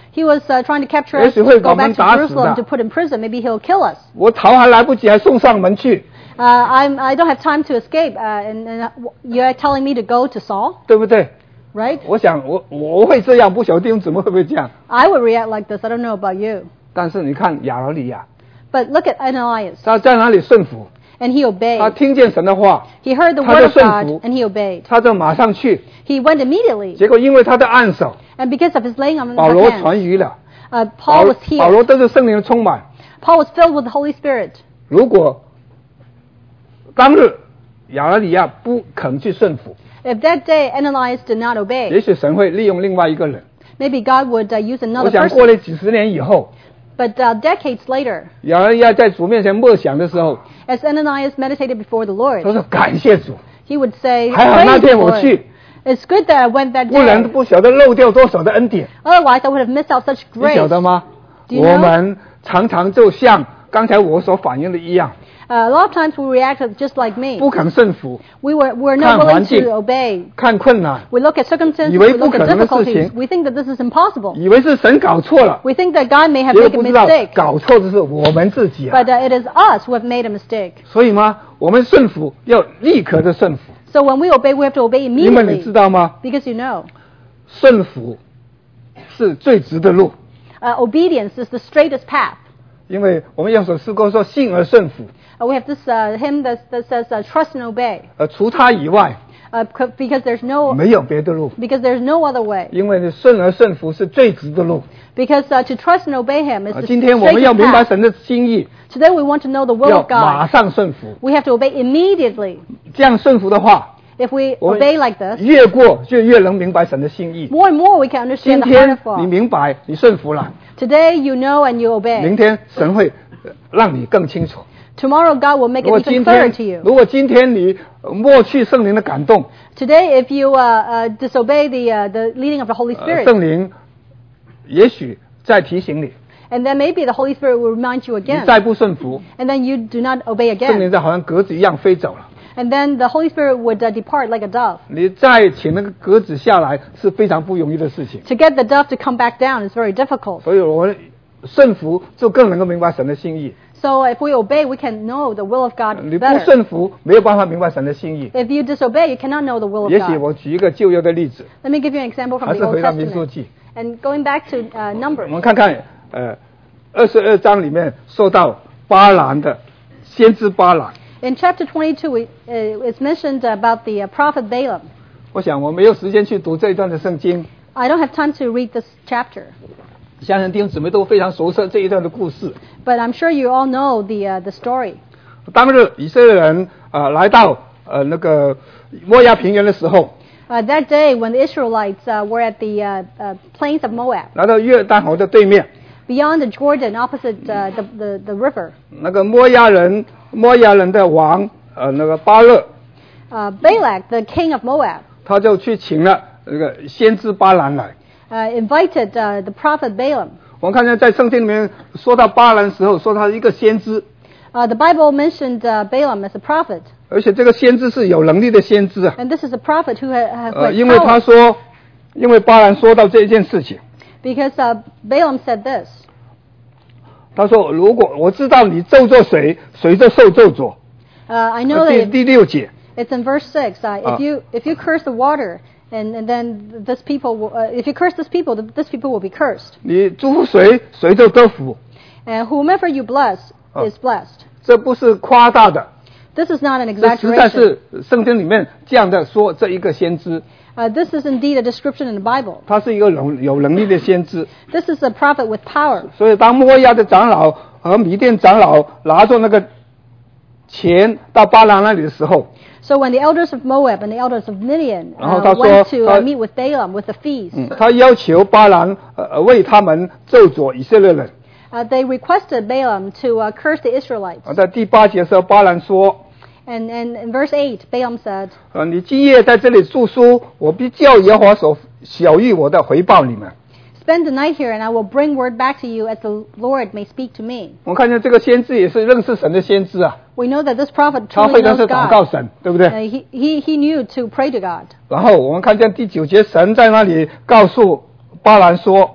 Speaker 2: He was uh, trying to capture
Speaker 1: 也
Speaker 2: us
Speaker 1: 许会
Speaker 2: to
Speaker 1: 把我
Speaker 2: go back
Speaker 1: 们
Speaker 2: to
Speaker 1: 打死
Speaker 2: Jerusalem
Speaker 1: 的。
Speaker 2: to put in prison. Maybe he'll kill us.
Speaker 1: 我逃还来不及，还送上门去，
Speaker 2: Uh, I'm, I don't have time to escape. Uh, and, and you're telling me to go to Saul,
Speaker 1: 对不对？
Speaker 2: right?
Speaker 1: 我想我我会这样，不晓得弟兄姊妹会不会这样？
Speaker 2: I would react like this. I don't know about you.
Speaker 1: 但是你看亚罗利亚，
Speaker 2: But look at Ananias.
Speaker 1: 他在哪里顺服？
Speaker 2: And he
Speaker 1: 他
Speaker 2: obeyed.
Speaker 1: 听见神的话，
Speaker 2: He heard the
Speaker 1: 他
Speaker 2: word
Speaker 1: 就
Speaker 2: of
Speaker 1: 顺
Speaker 2: God
Speaker 1: 服，
Speaker 2: and he obeyed.
Speaker 1: 他就马上去。
Speaker 2: He went immediately.
Speaker 1: 结果因为他的按手，
Speaker 2: And because of his laying on
Speaker 1: 保
Speaker 2: the
Speaker 1: 罗
Speaker 2: hands,
Speaker 1: 传语了。
Speaker 2: uh,
Speaker 1: 保
Speaker 2: Paul was
Speaker 1: 保
Speaker 2: healed.
Speaker 1: 罗都是圣灵的充满。
Speaker 2: Paul was filled with the Holy Spirit.
Speaker 1: 如果当日亚罗利亚不肯去顺服，
Speaker 2: If that day Ananias did not
Speaker 1: 也
Speaker 2: obey,
Speaker 1: 许神会利用另外一个人。
Speaker 2: maybe God would uh, use
Speaker 1: 我
Speaker 2: another
Speaker 1: 想过
Speaker 2: person.
Speaker 1: 了几十年以后，
Speaker 2: But uh, decades later,
Speaker 1: 亚罗利亚在主面前默想的时候，
Speaker 2: as Ananias meditated before the
Speaker 1: 他
Speaker 2: Lord,
Speaker 1: 说感谢主，
Speaker 2: he would say,
Speaker 1: 还好那
Speaker 2: "Praise
Speaker 1: 天
Speaker 2: the
Speaker 1: 我
Speaker 2: Lord.
Speaker 1: 去，
Speaker 2: It's good that I went that
Speaker 1: 不然
Speaker 2: day.
Speaker 1: 不晓得漏掉多少的恩典。
Speaker 2: Otherwise, I would have missed out such
Speaker 1: 你
Speaker 2: grace."
Speaker 1: 晓得吗？
Speaker 2: Do you
Speaker 1: 我
Speaker 2: know?
Speaker 1: 们常常就像刚才我所反映的一样，
Speaker 2: Uh, a lot of times we reacted just like me.
Speaker 1: 不肯顺服，
Speaker 2: We were we're not
Speaker 1: 看
Speaker 2: willing
Speaker 1: 环境。
Speaker 2: to obey.
Speaker 1: 看困难，
Speaker 2: We look at circumstances,
Speaker 1: 以
Speaker 2: we
Speaker 1: 为
Speaker 2: look
Speaker 1: 不
Speaker 2: at
Speaker 1: 可能的事情。
Speaker 2: difficulties. We think that this is impossible.
Speaker 1: 以为是神搞错了，
Speaker 2: We think that God may have
Speaker 1: 结果
Speaker 2: made a
Speaker 1: 不知道
Speaker 2: mistake.
Speaker 1: 搞错的是我们自己啊。
Speaker 2: But uh, it is us who have made a mistake.
Speaker 1: 所以吗？我们顺服要立刻的顺服，
Speaker 2: So when we obey, we have to obey
Speaker 1: 因为你
Speaker 2: immediately.
Speaker 1: 知道吗？
Speaker 2: Because you know,
Speaker 1: 顺服是最直的路，
Speaker 2: uh, obedience is the straightest path.
Speaker 1: 因为我们有首诗歌说信而顺服，
Speaker 2: Uh, we have this uh, hymn that, that says, uh, "Trust and obey,"
Speaker 1: 呃，除他以外
Speaker 2: uh, c- because there's no
Speaker 1: 没有别的路，
Speaker 2: because there's no other way.
Speaker 1: 因为你顺而顺服是最直的路。
Speaker 2: Because uh, to trust and obey Him is
Speaker 1: 啊，
Speaker 2: the
Speaker 1: 今天我们要
Speaker 2: straightest
Speaker 1: 明白
Speaker 2: path.
Speaker 1: 神的心意，
Speaker 2: Today we want to know the will
Speaker 1: 要
Speaker 2: of
Speaker 1: 马
Speaker 2: God.
Speaker 1: 上顺服。
Speaker 2: We have to obey immediately.
Speaker 1: 这样顺服的话，
Speaker 2: If we
Speaker 1: 我们
Speaker 2: obey like this,
Speaker 1: 越过就越能明白神的心意。
Speaker 2: more and more we can
Speaker 1: 今
Speaker 2: understand the heart
Speaker 1: 天
Speaker 2: of
Speaker 1: 你
Speaker 2: God.
Speaker 1: 明白，你顺服了，
Speaker 2: Today you know and you
Speaker 1: 明
Speaker 2: obey.
Speaker 1: 天神会呃让你更清楚。
Speaker 2: Tomorrow God will make
Speaker 1: 如果
Speaker 2: it
Speaker 1: 今
Speaker 2: even clearer
Speaker 1: 天
Speaker 2: to you.
Speaker 1: 如果今天你呃默去圣灵的感动，
Speaker 2: Today, if you uh, uh, disobey the uh, the leading of the Holy
Speaker 1: 呃
Speaker 2: Spirit,
Speaker 1: 圣灵也许在提醒你，
Speaker 2: and then maybe the Holy Spirit will remind you
Speaker 1: 你
Speaker 2: again,
Speaker 1: 再不顺服，
Speaker 2: and then you do not obey
Speaker 1: 圣灵
Speaker 2: again,
Speaker 1: 就好像鸽子一样飞走了。
Speaker 2: and then the Holy Spirit would uh, depart like a dove.
Speaker 1: 你再请那个鸽子下来是非常不容易的事情，
Speaker 2: To get the dove to come back down is very difficult.
Speaker 1: 所以我们顺服就更能够明白神的心意。
Speaker 2: So if we obey, we can know the will of God
Speaker 1: 你不
Speaker 2: better.
Speaker 1: 顺服，没有办法明白神的心意。
Speaker 2: If you disobey, you cannot know the will of
Speaker 1: 也许
Speaker 2: God.
Speaker 1: 我举一个旧约的例子，
Speaker 2: Let me give you an example
Speaker 1: 还
Speaker 2: from
Speaker 1: 是
Speaker 2: the Old
Speaker 1: 回到民数
Speaker 2: Testament.
Speaker 1: 记。
Speaker 2: And going back to uh,
Speaker 1: 我
Speaker 2: Numbers,
Speaker 1: 们看看，呃，二十二章里面说到巴兰的先知巴兰。
Speaker 2: in chapter twenty-two, we, uh, it's mentioned about the uh, prophet Balaam.
Speaker 1: 我想我没有时间去读这一段的圣经，
Speaker 2: I don't have time to read this chapter,
Speaker 1: 相信弟兄姊妹都非常熟悉这一段的故事。
Speaker 2: but I'm sure you all know the uh, the story.
Speaker 1: 当日以色列人呃来到呃那个摩押平原的时候，
Speaker 2: Uh, that day, when the Israelites uh, were at the uh, uh, plains of Moab,
Speaker 1: 来到约旦河的对面，
Speaker 2: beyond the Jordan, opposite uh, the, the the river,
Speaker 1: 那个摩押人摩押人的王呃那个巴勒，
Speaker 2: uh, Balak, the king of Moab,
Speaker 1: 他就去请了那个先知巴兰来。
Speaker 2: uh, invited uh, the prophet Balaam.
Speaker 1: 我们看见在圣经里面说到巴兰的时候，说他是一个先知，
Speaker 2: Uh, the Bible mentioned uh, Balaam as a prophet,
Speaker 1: 而且这个先知是有能力的先知啊。
Speaker 2: and this is a prophet who had, had
Speaker 1: 呃，
Speaker 2: great
Speaker 1: 因为他
Speaker 2: power.
Speaker 1: 说，因为巴兰说到这件事情，
Speaker 2: Because uh, Balaam said this.
Speaker 1: 他说：“如果我知道你咒詛谁，谁就受咒诅。
Speaker 2: Uh, I know
Speaker 1: 呃
Speaker 2: that
Speaker 1: 第
Speaker 2: if,
Speaker 1: 第六节，
Speaker 2: it's in verse six. Uh,
Speaker 1: Ah.
Speaker 2: if you if you curse the water, and, and then this people, will, uh, if you curse this people, th- this people will be cursed.
Speaker 1: 你祝福谁，谁就得福。
Speaker 2: And whomever you bless
Speaker 1: Ah.
Speaker 2: is blessed.
Speaker 1: 这不是夸大的，
Speaker 2: This is not an
Speaker 1: 这实在
Speaker 2: exaggeration.
Speaker 1: 是圣经里面这样的说这一个先知，
Speaker 2: Uh, this is indeed a description in the Bible.
Speaker 1: 他是一个有有能力的先知。
Speaker 2: This is a prophet with power.
Speaker 1: 所以当摩押的长老和米甸长老拿着那个钱到巴兰那里的时候，
Speaker 2: So when the elders of Moab and the elders of Midian
Speaker 1: 然后
Speaker 2: uh,
Speaker 1: 他说，
Speaker 2: went to
Speaker 1: 他-
Speaker 2: uh, meet with Balaam with the feast,
Speaker 1: 嗯，他要求巴兰呃为他们咒诅以色列人。
Speaker 2: uh, they requested Balaam to uh, curse the Israelites.
Speaker 1: 啊，在第八节的时候，巴兰说。
Speaker 2: And, and in verse eight, Balaam said,
Speaker 1: 呃，你今夜在这里住宿，我必叫耶和华所晓谕我的回报你们。
Speaker 2: Spend the night here, and I will bring word back to you as the Lord may speak to me.
Speaker 1: 我看见这个先知也是认识神的先知啊，
Speaker 2: We know that this prophet
Speaker 1: 他
Speaker 2: truly
Speaker 1: 非常
Speaker 2: knows
Speaker 1: 是祷告
Speaker 2: God.
Speaker 1: 神，对不对？
Speaker 2: Uh, he, he, he knew to pray to God.
Speaker 1: 然后我们看见第九节，神在那里告诉巴兰说，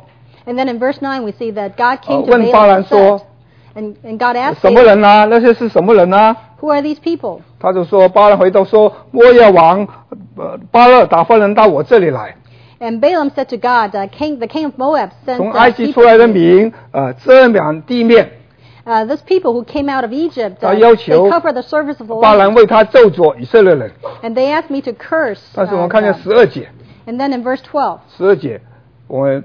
Speaker 2: And then in verse nine we see that God came to
Speaker 1: 问巴
Speaker 2: Balaam
Speaker 1: 兰
Speaker 2: and
Speaker 1: 说
Speaker 2: said, and, and God asked
Speaker 1: 什么
Speaker 2: Balaam,
Speaker 1: 人啊？那些是什么人啊？
Speaker 2: who are these people?
Speaker 1: 他就说，巴兰回答说，摩押王呃巴勒打发人到我这里来，
Speaker 2: And Balaam said to God, uh, king, the king of Moab sent
Speaker 1: 从
Speaker 2: uh,
Speaker 1: 埃及
Speaker 2: people
Speaker 1: 出来的
Speaker 2: to you.
Speaker 1: 民呃遮满地面，
Speaker 2: Uh, this people who came out of Egypt,
Speaker 1: 他
Speaker 2: uh,
Speaker 1: 要
Speaker 2: they
Speaker 1: 求
Speaker 2: cover the surface of the
Speaker 1: 巴兰
Speaker 2: land.
Speaker 1: 为他咒诅以色列人。
Speaker 2: And they asked me to curse.
Speaker 1: 但是我
Speaker 2: uh,
Speaker 1: 们看见
Speaker 2: them.
Speaker 1: 十二节，
Speaker 2: And then in verse twelve,
Speaker 1: 十二节，我们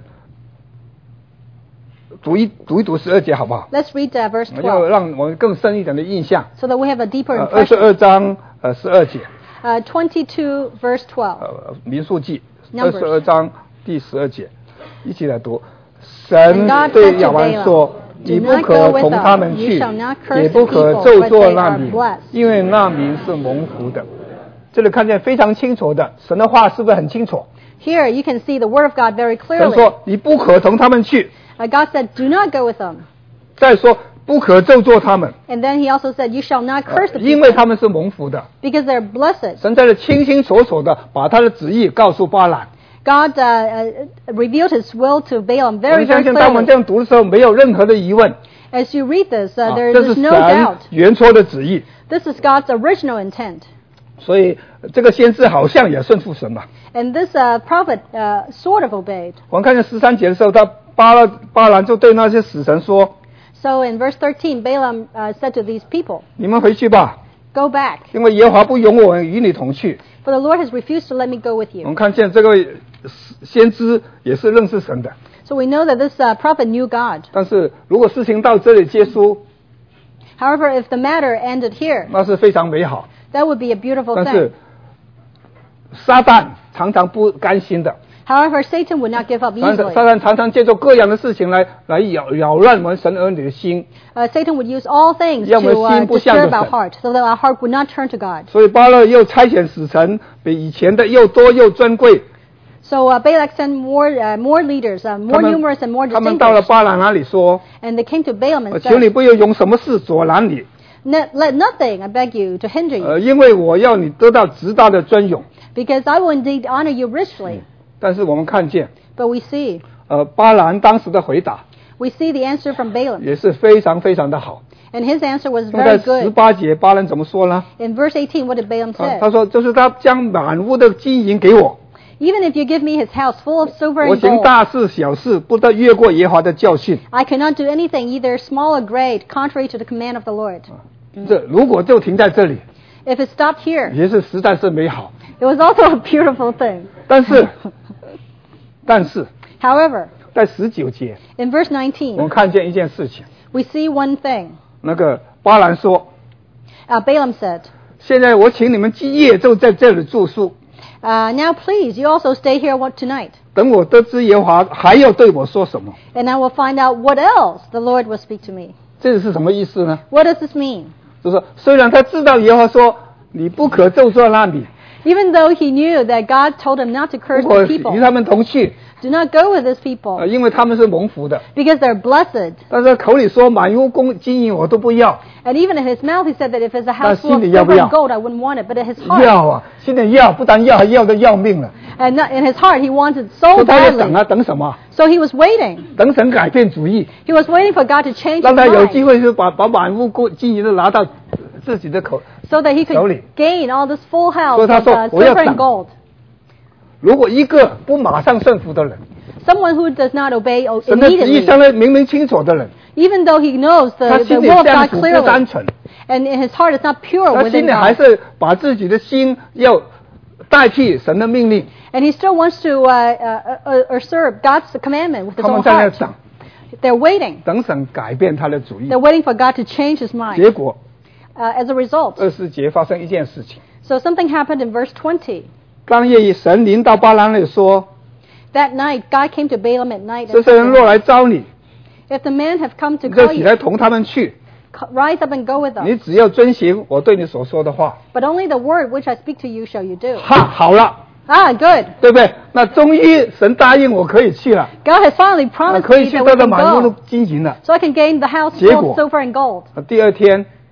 Speaker 1: 读一读一读十二节好不好？
Speaker 2: let's read uh, verse
Speaker 1: 要
Speaker 2: twelve
Speaker 1: 让我们更深一点的印象。
Speaker 2: so that we have a deeper
Speaker 1: 呃，二十
Speaker 2: impression.
Speaker 1: 二章呃十二节，
Speaker 2: Uh, twenty-two verse twelve.
Speaker 1: 呃，民数记
Speaker 2: Numbers
Speaker 1: 二十二章第十二节，一起来读。神
Speaker 2: And God
Speaker 1: 对
Speaker 2: said to
Speaker 1: 亚兰
Speaker 2: Balaam,
Speaker 1: 说：“ 你
Speaker 2: Do
Speaker 1: 不
Speaker 2: not
Speaker 1: 可
Speaker 2: go with
Speaker 1: 同
Speaker 2: them.
Speaker 1: 他们
Speaker 2: You
Speaker 1: 去，
Speaker 2: shall not curse
Speaker 1: 也
Speaker 2: the
Speaker 1: 不可
Speaker 2: people,
Speaker 1: 咒
Speaker 2: but
Speaker 1: 詛
Speaker 2: they
Speaker 1: 那
Speaker 2: are
Speaker 1: 民，
Speaker 2: blessed.
Speaker 1: 因为那民是蒙福的。”这里看见非常清楚的，神的话是不是很清楚？
Speaker 2: Here you can see the word of God very
Speaker 1: 神
Speaker 2: clearly.
Speaker 1: 说：“你不可同他们去。
Speaker 2: Uh, God said, do not go with them. ”
Speaker 1: 再说：“不可咒詛他们，
Speaker 2: And then he also said, you shall not
Speaker 1: 呃
Speaker 2: curse the
Speaker 1: 因为
Speaker 2: people
Speaker 1: 他们是蒙福的。”
Speaker 2: because they're blessed.
Speaker 1: 神在这清清楚楚的把他的旨意告诉巴兰。
Speaker 2: God uh, uh, revealed his will to Balaam
Speaker 1: 我
Speaker 2: very,
Speaker 1: 们相
Speaker 2: very
Speaker 1: 信当我们
Speaker 2: clearly.
Speaker 1: 这样读的时候，没有任何的疑问。
Speaker 2: As you read this, uh,
Speaker 1: 啊
Speaker 2: there
Speaker 1: 这是
Speaker 2: is no
Speaker 1: 神
Speaker 2: doubt.
Speaker 1: 原初的旨意，
Speaker 2: This is God's original intent.
Speaker 1: 所以这个先知好像也顺服神嘛。
Speaker 2: And this uh, prophet uh, sort of obeyed.
Speaker 1: 我们看见十三节的时候，他巴勒巴兰就对那些死神说
Speaker 2: So in verse thirteen, Balaam uh, said to these people,
Speaker 1: 你们回去吧，
Speaker 2: go back,
Speaker 1: 因为耶和华不容我与你同去。
Speaker 2: for the Lord has refused to let me go with
Speaker 1: 我
Speaker 2: you.
Speaker 1: 们看见这个先知也是认识神的，
Speaker 2: So we know that this uh, prophet knew God.
Speaker 1: 但是如果事情到这里结束，
Speaker 2: However, if the matter ended here,
Speaker 1: 那是非常美好。
Speaker 2: that would be a beautiful
Speaker 1: 但
Speaker 2: thing.
Speaker 1: 是撒旦常常不甘心的，
Speaker 2: However, Satan would not give up
Speaker 1: 撒旦
Speaker 2: easily.
Speaker 1: 撒旦常常借助各样的事情来来扰扰乱我们神儿女的心。
Speaker 2: Uh, Satan would use all things to
Speaker 1: 让我们
Speaker 2: uh,
Speaker 1: 心不向着
Speaker 2: disturb our
Speaker 1: 神。
Speaker 2: heart, so that our heart would not turn to God.
Speaker 1: 所以巴勒又差遣使臣，比以前的又多又尊贵。
Speaker 2: So uh, Balak sent more uh, more leaders, uh,
Speaker 1: 他
Speaker 2: more
Speaker 1: 们
Speaker 2: numerous and more
Speaker 1: 他们到了
Speaker 2: distinguished.
Speaker 1: 巴兰那里说
Speaker 2: And they came to Balaam：“ and
Speaker 1: 呃求你
Speaker 2: said,
Speaker 1: 不要用什么事阻拦你，
Speaker 2: "Let let nothing, I beg you, to hinder you,
Speaker 1: 呃，因为我要你得到极大的尊荣。
Speaker 2: because I will indeed honor you richly." ”
Speaker 1: 但是我们看见，
Speaker 2: But we see,
Speaker 1: 呃，巴兰当时的回答
Speaker 2: we see the answer from Balaam.
Speaker 1: 也是非常非常的好。
Speaker 2: And his answer was
Speaker 1: 因为在
Speaker 2: very
Speaker 1: 十
Speaker 2: good.
Speaker 1: 八节，巴兰怎么说呢？
Speaker 2: In verse eighteen, what did Balaam
Speaker 1: 啊
Speaker 2: say?
Speaker 1: 他说：“就是他将满屋的金银给我，
Speaker 2: Even if you give me his house full of silver
Speaker 1: 我
Speaker 2: and
Speaker 1: 行
Speaker 2: gold,
Speaker 1: 大事小事，不得越过耶和华的教训。
Speaker 2: I cannot do anything, either small or great, contrary to the command of the Lord.
Speaker 1: 这如果就停在这里，
Speaker 2: If it stopped here,
Speaker 1: 也是实在是美好。
Speaker 2: it was also a beautiful thing.
Speaker 1: 但是，但是
Speaker 2: However,
Speaker 1: 在十九节，
Speaker 2: in verse
Speaker 1: 我们
Speaker 2: nineteen,
Speaker 1: 看见一件事情。
Speaker 2: we see one thing.
Speaker 1: 那个巴兰说
Speaker 2: Uh, Balaam said,
Speaker 1: 现在我请你们今夜就在这里住宿，
Speaker 2: uh, now please, you also stay here what tonight,
Speaker 1: 等我得知耶和华还要对我说什么。
Speaker 2: and I will find out what else the Lord will speak to me.
Speaker 1: 这是什么意思呢？
Speaker 2: What does this mean?
Speaker 1: 就是说虽然他知道耶和华说你不可咒詛那里，
Speaker 2: Even though he knew that God told him not to
Speaker 1: 不
Speaker 2: curse
Speaker 1: 可
Speaker 2: the
Speaker 1: 与
Speaker 2: people,
Speaker 1: 他们同去，
Speaker 2: do not go with these
Speaker 1: 呃，
Speaker 2: people,
Speaker 1: 因为他们是蒙福的。
Speaker 2: because they're blessed.
Speaker 1: 但是口里说满屋公金银我都不要，
Speaker 2: And even in his mouth he said that if it's a house full of
Speaker 1: 心里要不
Speaker 2: silver
Speaker 1: 要？
Speaker 2: and gold, I wouldn't want it. But in his heart,
Speaker 1: 要啊！现在要，不但要，还要的要命了。
Speaker 2: and not, in his heart he wanted
Speaker 1: 所
Speaker 2: so
Speaker 1: 以他在等
Speaker 2: badly.
Speaker 1: 啊，等什么？
Speaker 2: So he was waiting.
Speaker 1: 等神改变主意，
Speaker 2: He was waiting for God to change
Speaker 1: 让
Speaker 2: his
Speaker 1: 他有机
Speaker 2: mind,
Speaker 1: 会是把把满屋公金银都拿到自己的口。
Speaker 2: so that he
Speaker 1: 手里。
Speaker 2: could gain all this full house
Speaker 1: 所以
Speaker 2: of
Speaker 1: 他说，
Speaker 2: uh,
Speaker 1: 我要
Speaker 2: silver
Speaker 1: 等。
Speaker 2: and gold.
Speaker 1: 如果一个不马上顺服的人，
Speaker 2: Someone who does not obey o-
Speaker 1: 神的旨意
Speaker 2: immediately,
Speaker 1: 相当明明清楚的人，
Speaker 2: even though he knows
Speaker 1: 他
Speaker 2: the,
Speaker 1: 心
Speaker 2: the
Speaker 1: 里
Speaker 2: will of
Speaker 1: 这样
Speaker 2: God
Speaker 1: 子不单
Speaker 2: clearly,
Speaker 1: 纯，
Speaker 2: and in his heart is not pure
Speaker 1: 他心
Speaker 2: within
Speaker 1: 里还
Speaker 2: God,
Speaker 1: 是把自己的心要代替神的命令。
Speaker 2: and he still wants to uh, uh, uh, usurp God's commandment with his
Speaker 1: 他们
Speaker 2: own
Speaker 1: 在那
Speaker 2: heart.
Speaker 1: 等，
Speaker 2: They're waiting.
Speaker 1: 等神改变他的主意
Speaker 2: They're。waiting for God to change his mind.
Speaker 1: 结果
Speaker 2: Uh, as a result,
Speaker 1: 二十节发生一件事情，
Speaker 2: so something happened in verse twenty.
Speaker 1: 当夜神临到巴兰那里说
Speaker 2: That night, God came to Balaam at：“ night
Speaker 1: 这
Speaker 2: and
Speaker 1: 些人
Speaker 2: said
Speaker 1: 若
Speaker 2: to
Speaker 1: 来
Speaker 2: him,
Speaker 1: 招你，
Speaker 2: If the men have come to
Speaker 1: 你就
Speaker 2: call
Speaker 1: 起
Speaker 2: you,
Speaker 1: 来同他们去。
Speaker 2: co- rise up and go with
Speaker 1: 你
Speaker 2: them.
Speaker 1: 只要遵行我对你所说的话。
Speaker 2: But only the word which I speak to you shall you do. ”
Speaker 1: 哈，好了，
Speaker 2: Ah, good.
Speaker 1: 对不对？那终于神答应我可以去了，
Speaker 2: God has finally
Speaker 1: 啊
Speaker 2: promised
Speaker 1: 可以
Speaker 2: me
Speaker 1: 去
Speaker 2: that
Speaker 1: 得
Speaker 2: we
Speaker 1: 到
Speaker 2: can
Speaker 1: 满屋的
Speaker 2: go,
Speaker 1: 金银了。
Speaker 2: so I can gain the house
Speaker 1: 结
Speaker 2: full
Speaker 1: 果
Speaker 2: of silver and gold.
Speaker 1: 啊第二天，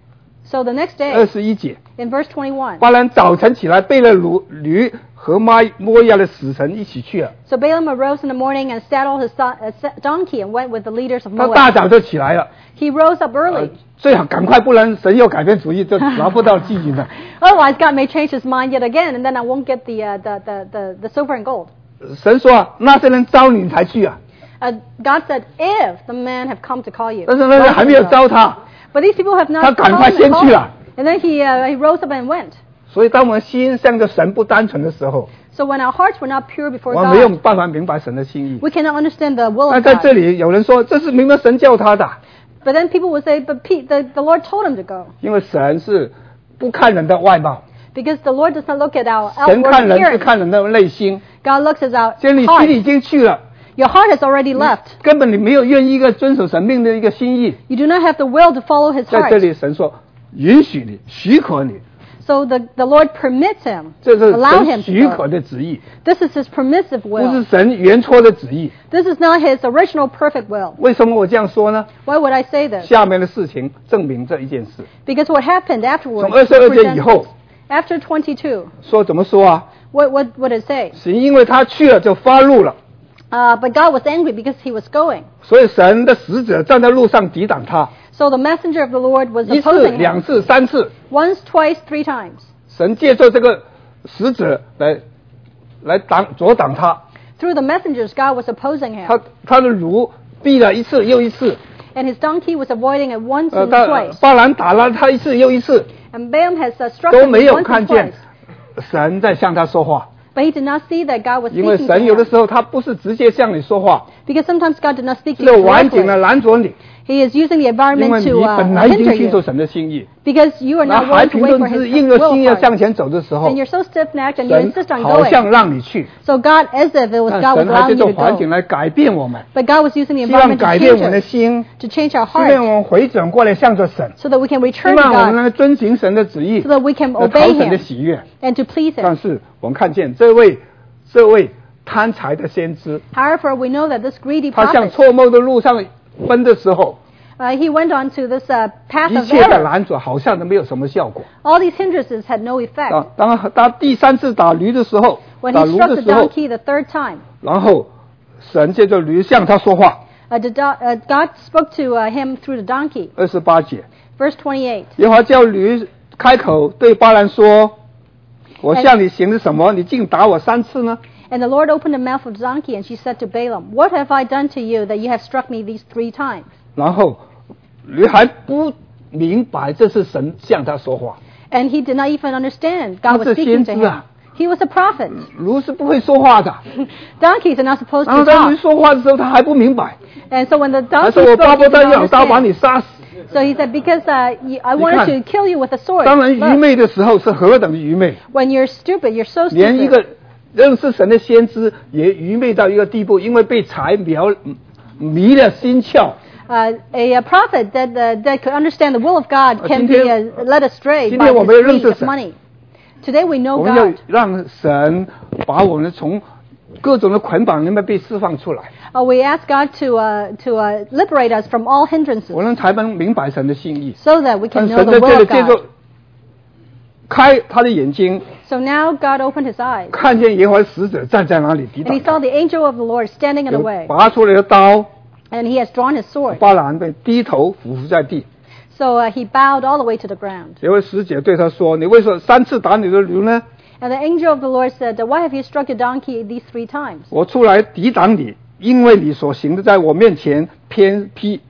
Speaker 2: So the next day,
Speaker 1: 二十一节
Speaker 2: in verse twenty-one,
Speaker 1: 巴兰早晨起来，背了驴驴和摩摩亚的使臣一起去了。
Speaker 2: so Balaam arose in the morning and saddled his son- uh, sa- donkey and went with the leaders of
Speaker 1: 他
Speaker 2: Moab.
Speaker 1: 大早就起来了，
Speaker 2: He rose up early.
Speaker 1: 最好赶快，不然神又改变主意，就拿不到金银了。
Speaker 2: Otherwise, God may change his mind yet again, and then I won't get the, uh, the, the, the, the silver and gold.
Speaker 1: 神说啊，那些人招你才去啊，
Speaker 2: Uh, God said, if the men have come to call you.
Speaker 1: 但是那些还没有招他，
Speaker 2: But these people have
Speaker 1: 他
Speaker 2: not
Speaker 1: 赶
Speaker 2: called
Speaker 1: 快
Speaker 2: him
Speaker 1: 先
Speaker 2: and
Speaker 1: 去
Speaker 2: called
Speaker 1: 了。
Speaker 2: him. And then he, uh, he rose up and went.
Speaker 1: 所以当我们心向着神不单纯的时候，
Speaker 2: So when our hearts were not pure before
Speaker 1: 我们没有
Speaker 2: God,
Speaker 1: 办法明白神的心意。
Speaker 2: we cannot understand the will
Speaker 1: 那
Speaker 2: of
Speaker 1: 在这
Speaker 2: God.
Speaker 1: 里有人说，这是明明神叫他的，
Speaker 2: But then people would say, but Pete, the, the Lord told him to go.
Speaker 1: 因为神是不看人的外貌，
Speaker 2: Because the Lord does not look at our
Speaker 1: 神
Speaker 2: outward
Speaker 1: 看人是
Speaker 2: appearance.
Speaker 1: 看人的内心。
Speaker 2: God looks at our
Speaker 1: 所以你心里已
Speaker 2: heart.
Speaker 1: 经去了，
Speaker 2: Your heart has already left.
Speaker 1: 根本你没有愿意一个遵守神命的一个心意。
Speaker 2: You do not have the will to follow his
Speaker 1: 在这
Speaker 2: heart.
Speaker 1: 里神说允许你，许可你，
Speaker 2: So the, the Lord permits him,
Speaker 1: 这是
Speaker 2: allow
Speaker 1: 神
Speaker 2: him
Speaker 1: 许
Speaker 2: to
Speaker 1: 可
Speaker 2: go.
Speaker 1: 的旨意，
Speaker 2: This is his permissive
Speaker 1: 不是
Speaker 2: will.
Speaker 1: 神原初的旨意。
Speaker 2: This is not his original perfect will.
Speaker 1: 为什么我这样说呢？
Speaker 2: Why would I say this?
Speaker 1: 下面的事情证明这一件事。
Speaker 2: Because what happened afterwards
Speaker 1: 从二十二节
Speaker 2: presents
Speaker 1: 以后
Speaker 2: this. After twenty-two,
Speaker 1: 说怎么说啊？
Speaker 2: what, what would it say?
Speaker 1: 是因为他去了就发怒了，
Speaker 2: Uh, but God was angry because he was going.
Speaker 1: 所以神的使者站在路上抵挡他，
Speaker 2: So the messenger of the Lord was
Speaker 1: 一次、
Speaker 2: opposing
Speaker 1: 两
Speaker 2: him.
Speaker 1: 次、三次，
Speaker 2: Once, twice, three times.
Speaker 1: 神借助这个使者来来挡阻挡他，
Speaker 2: Through the messengers, God was opposing him.
Speaker 1: 他他的驴逼了一次又一次，
Speaker 2: And his donkey was avoiding it once
Speaker 1: 呃，
Speaker 2: and
Speaker 1: 他
Speaker 2: twice.
Speaker 1: 巴兰打了他一次又一次，
Speaker 2: And Balaam has uh, struck
Speaker 1: 都
Speaker 2: him
Speaker 1: 没有
Speaker 2: once
Speaker 1: 看
Speaker 2: and
Speaker 1: 见
Speaker 2: twice.
Speaker 1: 神在向他说话，
Speaker 2: But he did not see that God was
Speaker 1: 因为
Speaker 2: speaking to
Speaker 1: 神有的
Speaker 2: him.
Speaker 1: 时候他不是直接向你说话，
Speaker 2: Because sometimes God did not speak to
Speaker 1: 是
Speaker 2: you
Speaker 1: 环境来
Speaker 2: directly.
Speaker 1: 拦阻你，
Speaker 2: He is using the
Speaker 1: 因为
Speaker 2: environment
Speaker 1: 你
Speaker 2: to
Speaker 1: 本
Speaker 2: uh,
Speaker 1: 来已经
Speaker 2: hinder
Speaker 1: 清楚
Speaker 2: you.
Speaker 1: 神的心意，
Speaker 2: Because you are
Speaker 1: 那
Speaker 2: not
Speaker 1: 还
Speaker 2: willing to
Speaker 1: 凭
Speaker 2: wait
Speaker 1: 着
Speaker 2: for
Speaker 1: 是
Speaker 2: his
Speaker 1: 硬着
Speaker 2: will
Speaker 1: 心
Speaker 2: of
Speaker 1: 要
Speaker 2: heart.
Speaker 1: 向前走的时候
Speaker 2: And，you're so stiff-necked and you
Speaker 1: 神
Speaker 2: insist on
Speaker 1: 好像
Speaker 2: going.
Speaker 1: 让你去，
Speaker 2: So God, as if it was
Speaker 1: 但
Speaker 2: God was
Speaker 1: 神还
Speaker 2: allowing
Speaker 1: 借
Speaker 2: you
Speaker 1: 助
Speaker 2: to
Speaker 1: 环境
Speaker 2: go.
Speaker 1: 来改变我们，
Speaker 2: But God was using the
Speaker 1: 希望
Speaker 2: environment to
Speaker 1: 改变
Speaker 2: change
Speaker 1: 我们的
Speaker 2: us,
Speaker 1: 心，
Speaker 2: to change our
Speaker 1: 希望
Speaker 2: hearts,
Speaker 1: 我们回转过来向着神，
Speaker 2: so that we can
Speaker 1: 希
Speaker 2: return to
Speaker 1: 望我们
Speaker 2: God,
Speaker 1: 能够遵行神的旨意，
Speaker 2: so that we can
Speaker 1: 来讨
Speaker 2: obey
Speaker 1: 神的
Speaker 2: Him
Speaker 1: 喜悦。
Speaker 2: and to please
Speaker 1: 但
Speaker 2: Him.
Speaker 1: 是我们看见这位这位贪财的先知，
Speaker 2: However, we know that this greedy
Speaker 1: 他向
Speaker 2: prophet,
Speaker 1: 错误的路上奔的时候，
Speaker 2: uh, he went on to this uh, path
Speaker 1: 一
Speaker 2: of
Speaker 1: 切的
Speaker 2: error.
Speaker 1: 拦阻好像都没有什么效果。
Speaker 2: All these hindrances had no effect.
Speaker 1: 啊，当他第三次打驴的时候，
Speaker 2: When
Speaker 1: 打
Speaker 2: he
Speaker 1: 驴
Speaker 2: struck
Speaker 1: 的
Speaker 2: the
Speaker 1: 时候，
Speaker 2: donkey the third time,
Speaker 1: 然后神借着驴向他说话。
Speaker 2: uh, the do- uh, God spoke to uh, him through the donkey.
Speaker 1: 二十八节，
Speaker 2: Verse twenty-eight.
Speaker 1: 耶和华叫驴开口对巴兰说：“我向你行了什么？你竟打我三次呢？”
Speaker 2: And the Lord opened the mouth of the donkey, and she said to Balaam, What have I done to you that you have struck me these three times?
Speaker 1: 然后驴还不明白这是神向他说话，
Speaker 2: And he did not even understand God was
Speaker 1: 他是
Speaker 2: speaking to
Speaker 1: 先知
Speaker 2: him.
Speaker 1: 啊。
Speaker 2: He was a prophet.
Speaker 1: 驴是不会说话的。
Speaker 2: Donkeys are not supposed
Speaker 1: 然后
Speaker 2: to
Speaker 1: 当驴
Speaker 2: talk.
Speaker 1: 说话的时候，他还不明白，
Speaker 2: And so when the
Speaker 1: 他
Speaker 2: donkey
Speaker 1: 说：“我
Speaker 2: spoke,
Speaker 1: 巴
Speaker 2: he
Speaker 1: 不
Speaker 2: did
Speaker 1: 得
Speaker 2: not
Speaker 1: 用刀把
Speaker 2: understand.
Speaker 1: 你杀死。
Speaker 2: So he said, Because uh, you, I wanted to kill you with a ” sword.
Speaker 1: 当然，愚
Speaker 2: Look,
Speaker 1: 昧的时候是何等的愚昧，
Speaker 2: when you're stupid, you're so
Speaker 1: 连一
Speaker 2: stupid.
Speaker 1: 个认识神的先知也愚昧到一个地步，因为被财苗迷了心窍。
Speaker 2: Uh, a, a prophet that, uh, that could understand the will of God can be
Speaker 1: 今天-
Speaker 2: uh, led astray
Speaker 1: 今
Speaker 2: by
Speaker 1: 天我
Speaker 2: his
Speaker 1: 们要认识
Speaker 2: greed of
Speaker 1: 神。
Speaker 2: money. Today we know
Speaker 1: 我们要
Speaker 2: God.
Speaker 1: 让神把我们从各种的捆绑里面被释放出来，
Speaker 2: Uh, we ask God to, uh, to uh, liberate us from all hindrances
Speaker 1: 我们才能明白神的心意。
Speaker 2: so that we
Speaker 1: 但
Speaker 2: can know
Speaker 1: 神
Speaker 2: the
Speaker 1: 在
Speaker 2: will
Speaker 1: 这里
Speaker 2: of
Speaker 1: 借
Speaker 2: God.
Speaker 1: 着开他的眼睛，
Speaker 2: So now God opened his eyes,
Speaker 1: 看见耶和华使者站在那里抵
Speaker 2: and
Speaker 1: 挡
Speaker 2: he saw
Speaker 1: 他，
Speaker 2: the angel of the Lord standing in the
Speaker 1: 有
Speaker 2: way,
Speaker 1: 拔出来的刀，
Speaker 2: and he has drawn his sword.
Speaker 1: 巴兰被低头俯伏在地。
Speaker 2: So uh, he bowed all the way to the ground.
Speaker 1: 耶和华使者对他说：“你为什么三次打你的驴呢？
Speaker 2: And the angel of the Lord said, Why have you struck your donkey these three times?
Speaker 1: 我出来抵挡你，因为你所行的在我面前偏僻。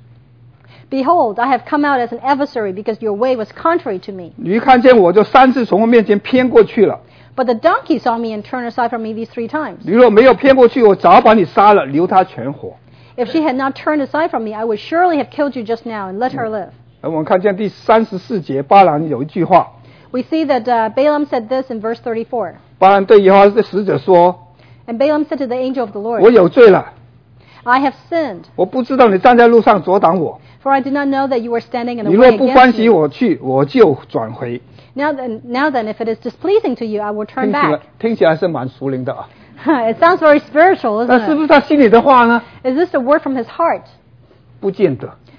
Speaker 2: Behold, I have come out as an adversary because your way was contrary to me.
Speaker 1: 驴看见我就三次从我面前偏过去了。
Speaker 2: But the donkey saw me and turned aside from me these three times.
Speaker 1: 驴若没有偏过去，我早把你杀了，留他全活。”
Speaker 2: If she had not turned aside from me, I would surely have killed you just now and let her live.
Speaker 1: 而我们看见第三十四节，巴兰有一句话，
Speaker 2: We see that uh, Balaam said this in verse thirty-four.
Speaker 1: 巴兰对耶和华的使者说
Speaker 2: And Balaam said to the angel of the：“ Lord,
Speaker 1: 我有罪了，
Speaker 2: I have sinned,
Speaker 1: 我不知道你站在路上阻挡我。
Speaker 2: for I did not know that you were standing in the
Speaker 1: 你
Speaker 2: way
Speaker 1: 若不欢
Speaker 2: against
Speaker 1: 喜
Speaker 2: me.
Speaker 1: 我去，我就转回。
Speaker 2: Now then, now then, if it is displeasing to you, I will ” turn
Speaker 1: 听起来
Speaker 2: back.
Speaker 1: 听起来是蛮熟灵的啊，
Speaker 2: It sounds very spiritual,
Speaker 1: 但是
Speaker 2: isn't
Speaker 1: 不
Speaker 2: it?
Speaker 1: 是他心里的话呢？
Speaker 2: Is this a word from his heart?
Speaker 1: 不见得。